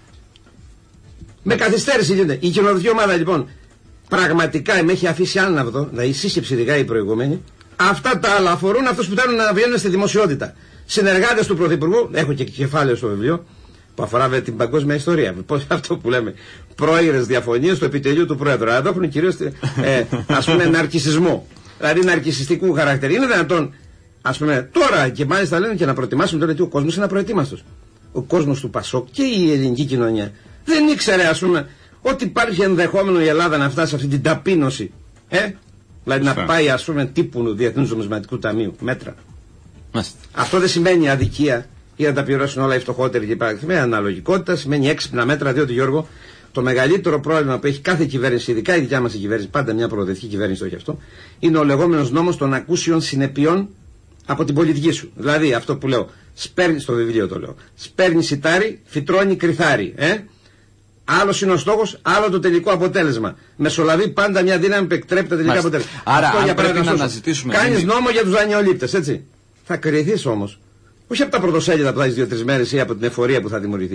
Με καθυστέρηση γίνεται. Η κοινοβουλευτική ομάδα λοιπόν πραγματικά με έχει αφήσει άναυδο, δηλαδή σύσκεψη ειδικά η προηγούμενη. Αυτά τα άλλα αφορούν αυτούς που θέλουν να βγαίνουν στη δημοσιότητα. Συνεργάτες του Πρωθυπουργού, έχω και κεφάλαιο στο βιβλίο, που αφορά βέβαια την παγκόσμια ιστορία. Πώς αυτό που λέμε, πρόειρες διαφωνίες του επιτελείου του Πρόεδρου. Αλλά έχουν κυρίως ε, ας πούμε ναρκισισμό. Δηλαδή ναρκισιστικού χαρακτήρα. Είναι δυνατόν, ας πούμε, τώρα και μάλιστα λένε και να προετοιμάσουμε τώρα, γιατί ο κόσμος είναι απροετοίμαστος. Ο κόσμος του Πασόκ και η ελληνική κοινωνία δεν ήξερε, ας πούμε, ότι υπάρχει ενδεχόμενο η Ελλάδα να φτάσει σε αυτή την ταπείνωση. Ε? Δηλαδή να πάει, ας πούμε, τύπου Διεθνούς Νομισματικού Ταμείου μέτρα. Μάλιστα. Αυτό δεν σημαίνει αδικία ή να τα πληρώσουν όλα οι φτωχότεροι και υπάρχει. Με αναλογικότητα σημαίνει έξυπνα μέτρα, διότι Γιώργο, το μεγαλύτερο πρόβλημα που έχει κάθε κυβέρνηση, ειδικά η δικιά μας η κυβέρνηση, πάντα μια προοδευτική κυβέρνηση το έχει αυτό, είναι ο λεγόμενος νόμος των ακούσιων συνεπειών από την πολιτική σου. Δηλαδή αυτό που λέω, σπέρνει, στο βιβλίο το λέω, σπέρνει σιτάρι, φυτρώνει κρυθάρι. Ε? Άλλος είναι ο στόχος, άλλο το τελικό αποτέλεσμα. Μεσολαβεί πάντα μια δύναμη που εκτρέπει το τελικό αποτέλεσμα. Άρα, αυτό για πρέπει να αναζητήσουμε. Κάνεις νόμο για τους δανειολήπτες, έτσι. Θα κρυθείς όμως. Όχι από τα πρωτοσέλιδα που θα έχεις δύο-τρεις μέρες ή από την εφορία που θα δημιουργηθεί.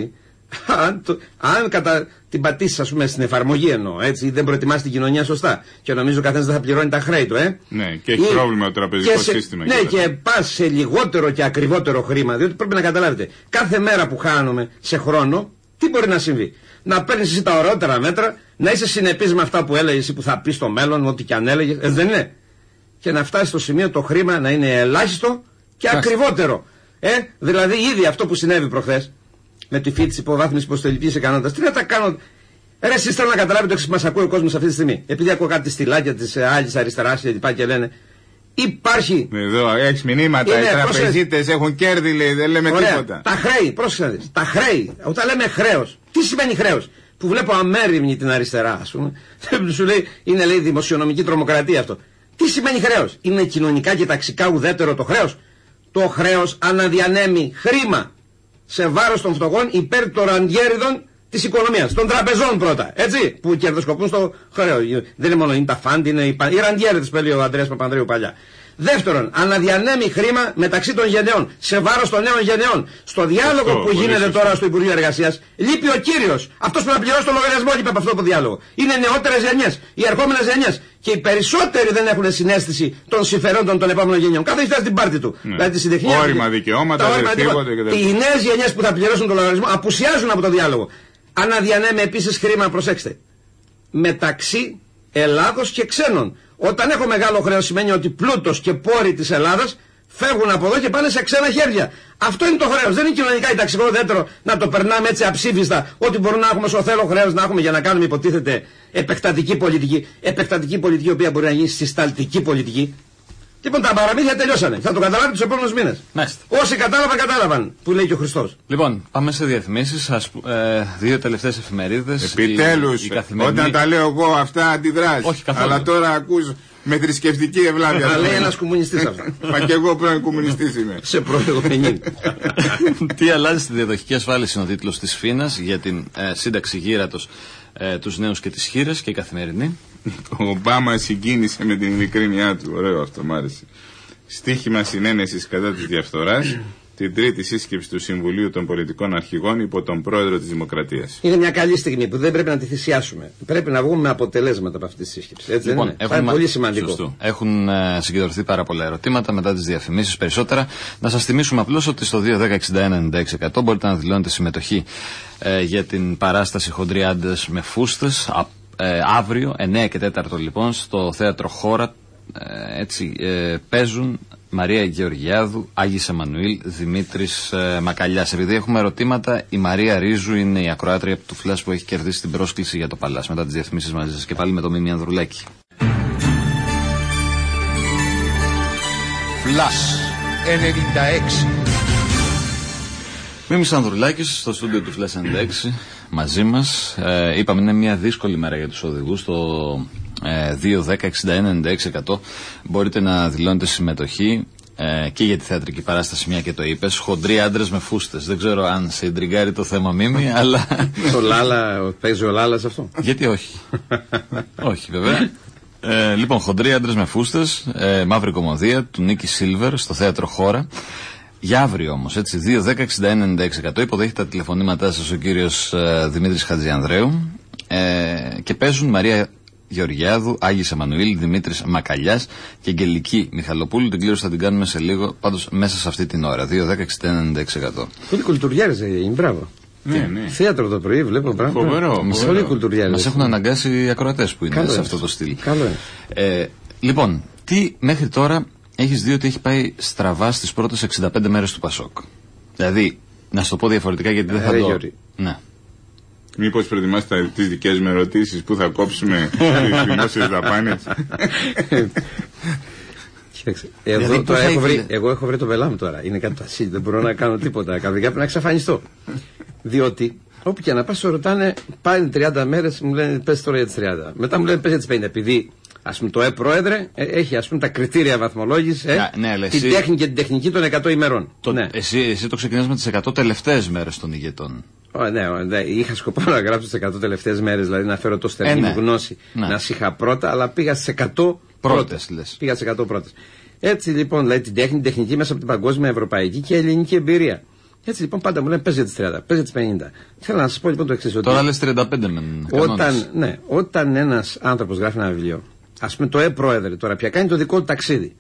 αν, το, αν κατά την πατήσει, ας πούμε, στην εφαρμογή εννοώ, έτσι, δεν προετοιμάσει την κοινωνία σωστά. Και νομίζω ο καθένας δεν θα πληρώνει τα χρέη του, ε. Ναι, και έχει ή, πρόβλημα το τραπεζικό σε, σύστημα. Ναι, και, και πα σε λιγότερο και ακριβότερο χρήμα, διότι πρέπει να καταλάβετε, κάθε μέρα που χάνουμε σε χρόνο, τι μπορεί να συμβεί. Να παίρνει εσύ τα ωραιότερα μέτρα, να είσαι συνεπής με αυτά που έλεγε ή που θα πει στο μέλλον, ό,τι και αν έλεγε, ε, δεν είναι. Και να φτάσει στο σημείο το χρήμα να είναι ελάχιστο και Άς. ακριβότερο. Ε, δηλαδή, ήδη αυτό που συνέβη προχθές με τη φύση τη υποβάθμιση υποστελική ικανότητα, τι να τα κάνω. Ρε, εσείς θέλω να καταλάβετε το εξής, μας ακούει ο κόσμος αυτή τη στιγμή. Επειδή ακούω κάτι στυλάκια της άλλης αριστεράς και λοιπά και λένε. Υπάρχει. Εδώ έχεις μηνύματα. Είναι, οι τραπεζίτες έχουν κέρδη, λέει, δεν λέμε ωραία, τίποτα. Τα χρέη, πρόσεξε. Τα χρέη, όταν λέμε χρέος, τι σημαίνει χρέος. Που βλέπω αμέριμνη την αριστερά, ας πούμε. Σου λέει, είναι λέει δημοσιονομική τρομοκρατία αυτό. Τι σημαίνει χρέος. Είναι κοινωνικά και ταξικά ουδέτερο το χρέος. Το χρέος αναδιανέμει χρήμα σε βάρος των φτωχών υπέρ των ραντιέριδων της οικονομίας. Των τραπεζών πρώτα. Έτσι. Που κερδοσκοπούν στο χρέος. Δεν είναι μόνο είναι τα φαντ, είναι οι, οι ραντιέριδες που έλεγε ο Ανδρέας Παπανδρέου παλιά. Δεύτερον, αναδιανέμει χρήμα μεταξύ των γενναιών, σε βάρος των νέων γενναιών. Στο διάλογο αυτό, που γίνεται σωστό. Τώρα στο Υπουργείο Εργασίας, λείπει ο κύριος. Αυτός που να πληρώσει το λογαριασμό λείπει από αυτό το διάλογο. Είναι νεότερες γενιές, οι ερχόμενες γενιές. Και οι περισσότεροι δεν έχουν συναίσθηση των συμφερόντων των επόμενων γενιών. Κάθε φτάσει στην πάρτη του. Ναι. Δηλαδή τη συντεχνία. Όρημα δικαιώματα, δικαιώματα. Οι νέες γενιές που θα πληρώσουν το λογαριασμό απουσιάζουν από το διάλογο. Αναδιανέμε επίσης χρήμα, προσέξτε, μεταξύ Ελλάδος και ξένων. Όταν έχω μεγάλο χρέος σημαίνει ότι πλούτος και πόροι της Ελλάδας φεύγουν από εδώ και πάνε σε ξένα χέρια. Αυτό είναι το χρέος. Δεν είναι κοινωνικά ή ταξικό ουδέτερο να το περνάμε έτσι αψήφιστα. Ό,τι μπορούμε να έχουμε στο θέλω χρέος να έχουμε για να κάνουμε υποτίθεται επεκτατική πολιτική. Επεκτατική πολιτική η οποία μπορεί να γίνει συσταλτική πολιτική. Λοιπόν, τα παραμύθια τελειώσανε. Θα το καταλάβετε τους επόμενους μήνες. Όσοι κατάλαβαν, κατάλαβαν. Που λέει και ο Χριστός. Λοιπόν, πάμε σε διαφημίσεις. Ε, δύο τελευταίες εφημερίδες. Επιτέλους, η, η καθημερινή... όταν τα λέω εγώ αυτά αντιδράς. Όχι καθόλου. Αλλά τώρα ακούς με θρησκευτική ευλάβεια. Αλλά λέει ένας κομμουνιστής αυτά. Μα και εγώ πρώην κομμουνιστής είμαι. Σε πρώην πενήντα. Τι αλλάζει στη διαδοχική ασφάλιση είναι ο τίτλος της Φίνας για την ε, σύνταξη γύρατος, ε, τους νέους και τις χήρες και η καθημερινή. Ο Ομπάμα συγκίνησε με την ειλικρίνειά του. Ωραίο αυτό, μ' άρεσε. Στίχημα συνένεσης κατά της διαφθοράς. Την τρίτη σύσκεψη του Συμβουλίου των Πολιτικών Αρχηγών υπό τον Πρόεδρο της Δημοκρατίας. Είναι μια καλή στιγμή που δεν πρέπει να τη θυσιάσουμε. Πρέπει να βγούμε με αποτελέσματα από αυτή τη σύσκεψη. Έτσι λοιπόν, δεν είναι. Έχουμε... πολύ σημαντικό. Σωστό. Έχουν ε, συγκεντρωθεί πάρα πολλά ερωτήματα μετά τις διαφημίσεις περισσότερα. Να σας θυμίσουμε απλώς ότι στο δύο δέκα εξήντα ένα ενενήντα έξι εκατό μπορείτε να δηλώνετε συμμετοχή ε, για την παράσταση Χοντροί Άντρες με Φούστες. Ε, αύριο, εννέα και τέσσερα λοιπόν, στο θέατρο Χώρα, ε, έτσι, ε, παίζουν Μαρία Γεωργιάδου, Άγης Εμμανουήλ, Δημήτρης ε, Μακαλιάς. Επειδή έχουμε ερωτήματα, η Μαρία Ρίζου είναι η ακροάτρια του Φλάς που έχει κερδίσει την πρόσκληση για το Παλάς. Μετά τις διαφημίσεις μαζί σας και πάλι με το Μίμη Ανδρουλάκη. Φλάς ενενήντα έξι. Μίμης Ανδρουλάκης στο στούντιο του Φλάς ενενήντα έξι μαζί μας. Ε, είπαμε είναι μια δύσκολη μέρα για τους οδηγούς. Το ε, δύο δέκα εξήντα ένα ενενήντα έξι εκατό μπορείτε να δηλώνετε συμμετοχή ε, και για τη θεατρική παράσταση, μια και το είπες. Χοντροί άντρες με φούστες. Δεν ξέρω αν σε εντριγκάρει το θέμα, Μίμη, αλλά. Το Λάλα, παίζει ο Λάλας αυτό. Γιατί όχι. Όχι, βέβαια. Ε, λοιπόν, χοντροί άντρες με φούστες, ε, μαύρη κομμωδία του Νίκη Σίλβερ στο θέατρο Χώρα. Για αύριο όμως, έτσι, δύο δέκα εξήντα ένα ενενήντα έξι εκατό υποδέχεται τα τηλεφωνήματά σας ο κύριος ε, Δημήτρης Χατζιανδρέου ε, και παίζουν Μαρία Γεωργιάδου, Άγης Εμμανουήλ, Δημήτρης Μακαλιάς και Αγγελική Μιχαλοπούλου. Την κλήρωση θα την κάνουμε σε λίγο, πάντως μέσα σε αυτή την ώρα, δύο δέκα εξήντα ένα ενενήντα έξι εκατό. Πολύ κουλτουριάρες είναι, μπράβο. Ναι, ναι. Θέατρο το πρωί, βλέπω πράγμα. Φοβερό. Πολύ κουλτουριάρες. Μας έχουν αναγκάσει οι ακροατές που είναι. Καλό σε αυτό το στυλ. Καλό. Ε, λοιπόν, τι μέχρι τώρα έχεις δει ότι έχει πάει στραβά στις πρώτες εξήντα πέντε μέρες του Πασόκ? Δηλαδή, να σου το πω διαφορετικά γιατί δεν θα Ρε, το... Γιώρη. Ναι. Μήπως προετοιμάσετε τις δικές μου ερωτήσεις που θα κόψουμε τις δημόσιες δαπάνες? Κοίταξε, εδώ δηλαδή, τώρα έχω βρει, εγώ έχω βρει το βελάμ τώρα. Είναι κάτι ασύ, δεν μπορώ να κάνω τίποτα. Κάποια πρέπει να εξαφανιστώ. Διότι όπου και να πας, σου ρωτάνε πάλι τριάντα μέρες, μου λένε πες τώρα για τις τριάντα. Μετά μου λένε πες για τις πενήντα. Επειδή ας πούμε το ΕΕ Πρόεδρε έχει ας πούμε τα κριτήρια βαθμολόγησης, ε, ναι, ναι, την εσύ... τέχνη και την τεχνική των εκατό ημερών. Το... Ναι. Εσύ, εσύ το ξεκινάς με τις εκατό τελευταίες μέρες των ηγετών. Oh, ναι, ναι, είχα σκοπό να γράψω τις εκατό τελευταίες μέρες, δηλαδή να φέρω το στερνή μου ε, ναι. γνώση, ναι. να είχα πρώτα, αλλά πήγα στις εκατό πρώτες. Πήγα στις εκατό πρώτες. Έτσι λοιπόν, δηλαδή την τέχνη, την τεχνική μέσα από την παγκόσμια, ευρωπαϊκή και ελληνική εμπειρία. Έτσι λοιπόν πάντα μου λένε πες για τις τριάντα, πες για τις πενήντα. Θέλω να σας πω λοιπόν το εξής. Τώρα λες τριάντα πέντε με όταν, ναι, όταν ένας άνθρωπος γράφει ένα βιβλίο, ας πούμε το Ε πρόεδρε τώρα πια κάνει το δικό του ταξίδι,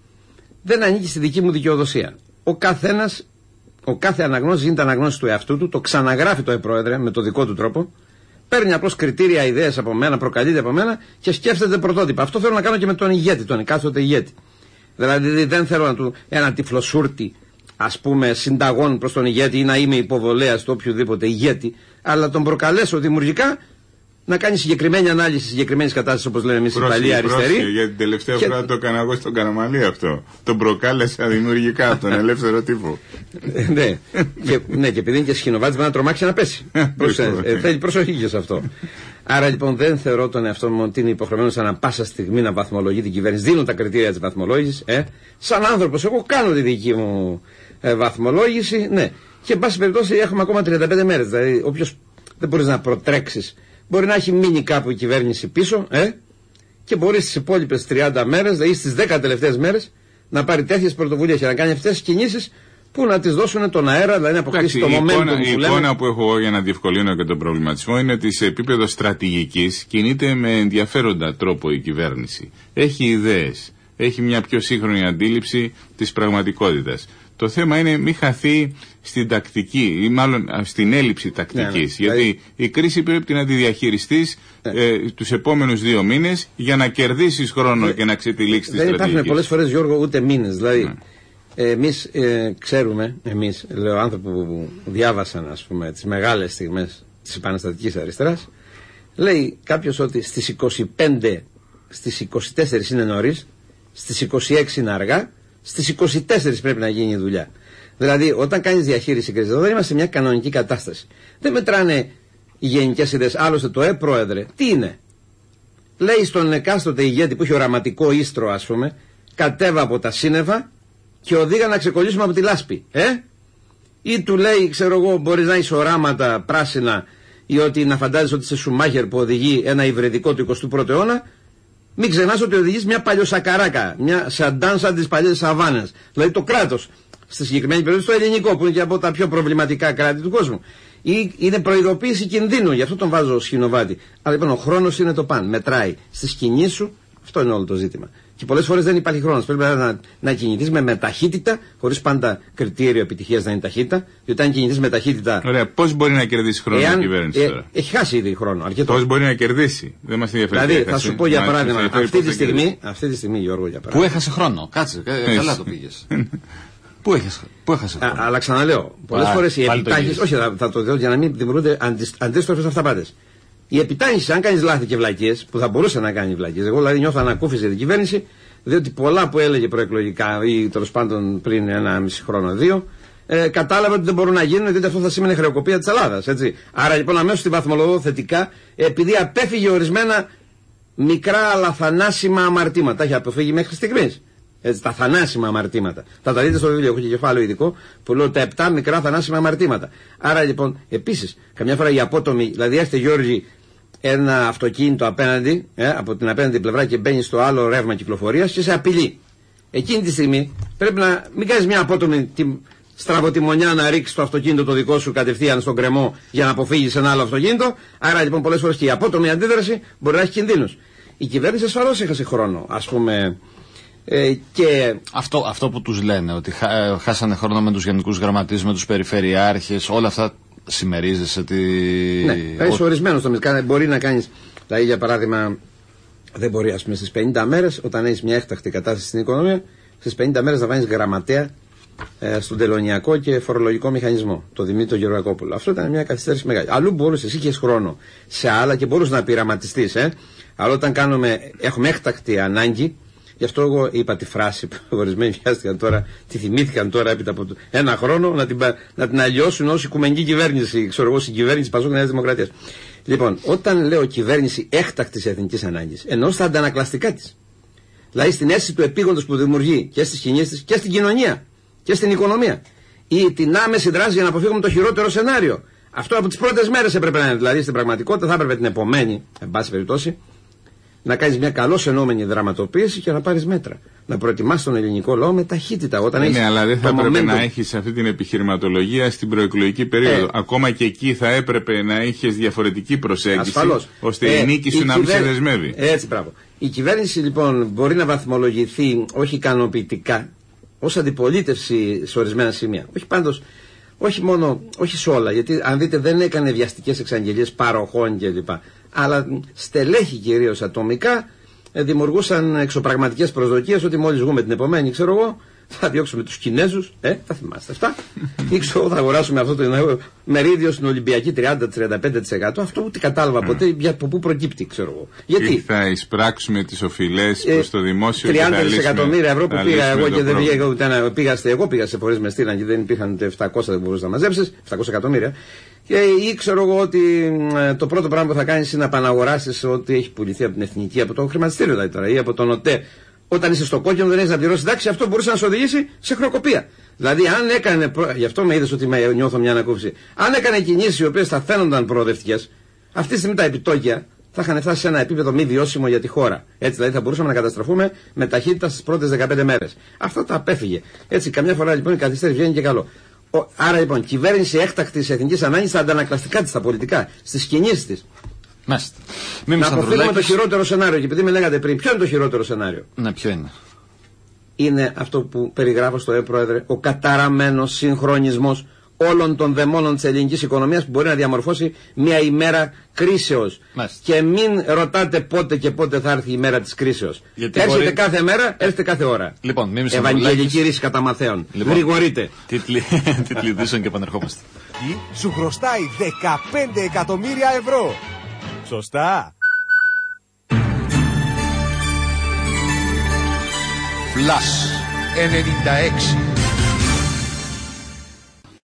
δεν ανήκει στη δική μου δικαιοδοσία. Ο καθένας, ο κάθε αναγνώστης γίνεται αναγνώστης του εαυτού του, το ξαναγράφει το Ε πρόεδρε με το δικό του τρόπο, παίρνει απλώς κριτήρια, ιδέες από μένα, προκαλείται από μένα και σκέφτεται πρωτότυπα. Αυτό θέλω να κάνω και με τον ηγέτη, τον εκάστοτε ηγέτη. Δηλαδή δεν θέλω να του ένα τυφλοσούρτη, ας πούμε, συνταγών προς τον ηγέτη ή να είμαι υποβολέας του οποιοδήποτε ηγέτη, αλλά τον προκαλέσω δημιουργικά να κάνει συγκεκριμένη ανάλυση συγκεκριμένη κατάσταση, όπως λέμε εμείς οι Ιταλοί αριστεροί. Για την τελευταία και... φορά το έκανα εγώ στον Καραμαλή αυτό. Τον προκάλεσα δημιουργικά τον ελεύθερο τύπο. ναι, και, ναι, και επειδή είναι και σχηνοβάτης, μπορεί να τρομάξει να πέσει. ε, θέλει προσοχή και σε αυτό. Άρα λοιπόν δεν θεωρώ τον εαυτό μου ότι είναι υποχρεωμένος ανά πάσα στιγμή να βαθμολογεί την κυβέρνηση. Δίνω τα κριτήρια της βαθμολόγησης. Ε. Σαν άνθρωπος, εγώ κάνω τη δική μου ε, βαθμολόγηση. Ναι. Και εν πάση περιπτώσει έχουμε ακόμα τριάντα πέντε μέρες. Δηλαδή, όποιος δεν μπορείς να προτρέξεις. Μπορεί να έχει μείνει κάπου η κυβέρνηση πίσω, ε, και μπορεί στις υπόλοιπες τριάντα μέρες, δηλαδή στις δέκα τελευταίες μέρες, να πάρει τέτοιες πρωτοβουλίες και να κάνει αυτές τις κινήσεις που να τις δώσουν τον αέρα, δηλαδή να αποκτήσει το momentum που λέμε. Η εικόνα που έχω εγώ για να διευκολύνω και τον προβληματισμό είναι ότι σε επίπεδο στρατηγικής κινείται με ενδιαφέροντα τρόπο η κυβέρνηση. Έχει ιδέες, έχει μια πιο σύγχρονη αντίληψη της πραγματικότητας. Το θέμα είναι μην χαθεί στην τακτική ή μάλλον στην έλλειψη τακτικής. Ναι, ναι. Γιατί δηλαδή... η κρίση πρέπει να τη διαχειριστείς ναι. ε, τους επόμενους δύο μήνες για να κερδίσεις χρόνο ναι. και να ξετυλίξεις τη στρατηγική. Δεν υπάρχουν πολλές φορές, Γιώργο, ούτε μήνες. Δηλαδή, ναι. ε, εμείς ε, ξέρουμε, εμείς, λέω άνθρωποι που διάβασαν ας πούμε, τις μεγάλες στιγμές της επαναστατικής αριστεράς, λέει κάποιος ότι στις είκοσι πέντε, στις είκοσι τέσσερα είναι νωρίς, στις είκοσι έξι είναι αργά. Στις είκοσι τέσσερα πρέπει να γίνει η δουλειά. Δηλαδή, όταν κάνεις διαχείριση κρίσης, εδώ δεν είμαστε σε μια κανονική κατάσταση. Δεν μετράνε οι γενικές ιδέες. Άλλωστε, το Ε πρόεδρε, τι είναι. Λέει στον εκάστοτε ηγέτη που έχει οραματικό ίστρο, ας πούμε, κατέβα από τα σύννεφα και οδήγα να ξεκολλήσουμε από τη λάσπη. Ε? Ή του λέει, ξέρω εγώ, μπορείς να έχεις οράματα πράσινα ή ότι να φαντάζεσαι ότι είσαι Σουμάχερ που οδηγεί ένα υβριδικό του εικοστού πρώτου αιώνα. Μην ξεχνάς ότι οδηγείς μια παλιοσακαράκα, μια σαντάν σαν τις παλιές σαβάνες. Δηλαδή το κράτος, στη συγκεκριμένη περίπτωση το ελληνικό, που είναι και από τα πιο προβληματικά κράτη του κόσμου. Ή είναι προειδοποίηση κινδύνου, γι' αυτό τον βάζω σχηνοβάτη. Αλλά λοιπόν ο χρόνος είναι το παν. Μετράει στη σκηνή σου, αυτό είναι όλο το ζήτημα. Και πολλές φορές δεν υπάρχει χρόνος. Πρέπει να, να κινηθείς με, με ταχύτητα, χωρίς πάντα κριτήριο επιτυχίας να είναι ταχύτητα. Διότι αν κινηθείς με ταχύτητα. Ωραία, πώς μπορεί να κερδίσει χρόνο εάν, η κυβέρνηση τώρα. Ε, έχει χάσει ήδη χρόνο. Πώς μπορεί να κερδίσει. Δεν μας ενδιαφέρει. Δηλαδή, θα σου πω για παράδειγμα, αυτή τη, στιγμή, αυτή τη στιγμή, Γιώργο, για παράδειγμα. Πού έχασε χρόνο, κάτσε, καλά το πήγες. Πού έχασε, πού έχασε χρόνο. Α, αλλά ξαναλέω, πολλές φορές η επιτάχυνση. Όχι, θα, θα το δω για να μην δημιουργούνται αντίστροφες αυταπάτες. Η επιτάχυνση, αν κάνεις λάθη και βλακίες, που θα μπορούσε να κάνει βλακίες. Εγώ δηλαδή νιώθω ανακούφιση για την κυβέρνηση, διότι πολλά που έλεγε προεκλογικά ή τέλος πάντων πριν ένα μισή χρόνο, δύο, ε, κατάλαβα ότι δεν μπορούν να γίνουν, διότι αυτό θα σήμαινε χρεοκοπία της Ελλάδας. Έτσι. Άρα λοιπόν αμέσως την βαθμολογώ θετικά, επειδή απέφυγε ορισμένα μικρά αλλά θανάσιμα αμαρτήματα. Τα έχει αποφύγει μέχρι στιγμής. Έτσι, τα θανάσιμα αμαρτήματα. Θα τα δείτε στο βιβλίο, έχω και κεφάλαιο ειδικό που λέω τα επτά μικρά θανάσιμα αμαρτήματα. Άρα λοιπόν, επίσης, καμιά φορά η απότομη, δηλαδή έρχεται Γιώργη ένα αυτοκίνητο απέναντι, ε, από την απέναντι πλευρά και μπαίνει στο άλλο ρεύμα κυκλοφορίας και σε απειλεί. Εκείνη τη στιγμή πρέπει να μην κάνεις μια απότομη στραβοτιμονιά να ρίξεις το αυτοκίνητο το δικό σου κατευθείαν στον κρεμό για να αποφύγεις ένα άλλο αυτοκίνητο. Άρα λοιπόν πολλές φορές και η απότομη αντίδραση μπορεί να έχει κινδύνους. Η κυβέρνηση ασφαλώς έχασε χρόνο, ας πούμε. Ε, και... αυτό, αυτό που τους λένε, ότι χά, χάσανε χρόνο με τους γενικούς γραμματείς, με τους περιφερειάρχες, όλα αυτά συμμερίζεσαι τη... Ναι, θα είσαι ορισμένος τομείς. Μπορεί να κάνεις, δηλαδή για παράδειγμα, δεν μπορεί ας πούμε στις πενήντα μέρες, όταν έχεις μια έκτακτη κατάσταση στην οικονομία, στις πενήντα μέρες να βάλεις γραμματέα ε, στον τελωνιακό και φορολογικό μηχανισμό, το Δημήτριο Γεωργακόπουλο. Αυτό ήταν μια καθυστέρηση μεγάλη. Αλλού μπορούσες, εσύ είχες χρόνο σε άλλα και μπορούσες να πειραματιστείς. Ε. Αλλά όταν κάνουμε, έχουμε έκτακτη ανάγκη. Γι' αυτό εγώ είπα τη φράση που ορισμένοι βιάστηκαν τώρα, τη θυμήθηκαν τώρα έπειτα από ένα χρόνο να την, να την αλλοιώσουν ως οικουμενική κυβέρνηση, ξέρω εγώ, συγκυβέρνηση Πασόκ Νέας Δημοκρατίας. Λοιπόν, όταν λέω κυβέρνηση έκτακτης εθνικής ανάγκης, εννοώ στα αντανακλαστικά της. Δηλαδή στην αίσθηση του επίγοντος που δημιουργεί και στις κοινίες της και στην κοινωνία και στην οικονομία. Ή την άμεση δράση για να αποφύγουμε το χειρότερο σενάριο. Αυτό από τις πρώτες μέρες έπρεπε να είναι. Δηλαδή στην πραγματικότητα θα έπρεπε την επομένη, εν πάση περιπτώσει, να κάνεις μια καλώς εννοούμενη δραματοποίηση και να πάρεις μέτρα. Να προετοιμάσεις τον ελληνικό λαό με ταχύτητα. Όταν ναι, αλλά δεν θα έπρεπε momentum... να έχεις αυτή την επιχειρηματολογία στην προεκλογική περίοδο. Ε, Ακόμα και εκεί θα έπρεπε να έχεις διαφορετική προσέγγιση. Ασφαλώς. Ώστε ε, η νίκη σου η να μην κυβέρ... σε δεσμεύει. Έτσι, μπράβο. Η κυβέρνηση λοιπόν μπορεί να βαθμολογηθεί όχι ικανοποιητικά, ως αντιπολίτευση σε ορισμένα σημεία. Όχι πάντως, όχι μόνο, όχι σε όλα, γιατί αν δείτε δεν έκανε βιαστικές εξαγγελίες παροχών κλπ. Αλλά στελέχη κυρίως ατομικά δημιουργούσαν εξωπραγματικές προσδοκίες ότι μόλις βγούμε την επομένη, ξέρω εγώ, θα διώξουμε τους Κινέζους, ε, θα θυμάστε αυτά. Ή ξέρω, θα αγοράσουμε αυτό το μερίδιο στην Ολυμπιακή τριάντα με τριάντα πέντε τοις εκατό. Αυτό ούτε κατάλαβα ποτέ από πού προκύπτει, ξέρω εγώ. Γιατί ή θα εισπράξουμε τις οφειλές προς ε, το δημόσιο τριάντα δισεκατομμύρια ευρώ που πήγα εγώ και δεν πήγα ούτε ένα. Πήγα, εγώ πήγα σε φορείς με στείλαν και δεν υπήρχαν ούτε επτακόσια, δεν μπορούσες να μαζέψεις, επτακόσια εκατομμύρια. Και ή ξέρω εγώ ότι ε, το πρώτο πράγμα που θα κάνεις είναι να επαναγοράσεις ό,τι έχει πουληθεί από την εθνική, από το χρηματιστήριο δηλαδή τώρα ή από τον ΟΤΕ. Όταν είσαι στο κόκκινο δεν έχεις να πληρώσεις τάξη, αυτό μπορούσε να σε οδηγήσει σε χρεοκοπία. Δηλαδή, αν έκανε. Γι' αυτό με είδες ότι με νιώθω μια ανακούφιση. Αν έκανε κινήσεις οι οποίες θα φαίνονταν προοδευτικές, αυτή τη στιγμή τα επιτόκια θα είχαν φτάσει σε ένα επίπεδο μη βιώσιμο για τη χώρα. Έτσι, δηλαδή, θα μπορούσαμε να καταστραφούμε με ταχύτητα στις πρώτες δεκαπέντε μέρες. Αυτό το απέφυγε. Έτσι, καμιά φορά λοιπόν η καθυστέρηση βγαίνει και καλό. Ο, άρα λοιπόν, κυβέρνηση έκτακτης εθνικής ανάγκης στα αντανακλαστικά της, στα πολιτικά, στις κινήσεις της. Μάλιστα. Να αποφύγουμε το χειρότερο σενάριο. Και επειδή με λέγατε πριν, ποιο είναι το χειρότερο σενάριο? Ναι, ποιο είναι? Είναι αυτό που περιγράφω στο ΕΕ, Πρόεδρε, ο καταραμένος συγχρονισμός όλων των δαιμόνων της ελληνικής οικονομίας που μπορεί να διαμορφώσει μια ημέρα κρίσεως. Μάλιστα. Και μην ρωτάτε πότε και πότε θα έρθει η ημέρα της κρίσεως. Γιατί έρχεται μπορεί... κάθε μέρα, έρχεται κάθε ώρα. Λοιπόν, Ευαγγελική ρίση κατά μαθαίων. Λοιπόν, γρηγορείτε. Τίτλοι ειδήσεων και επανερχόμαστε. Σου χρωστάει δεκαπέντε εκατομμύρια ευρώ. Σωστά. Φλας ενενήντα έξι.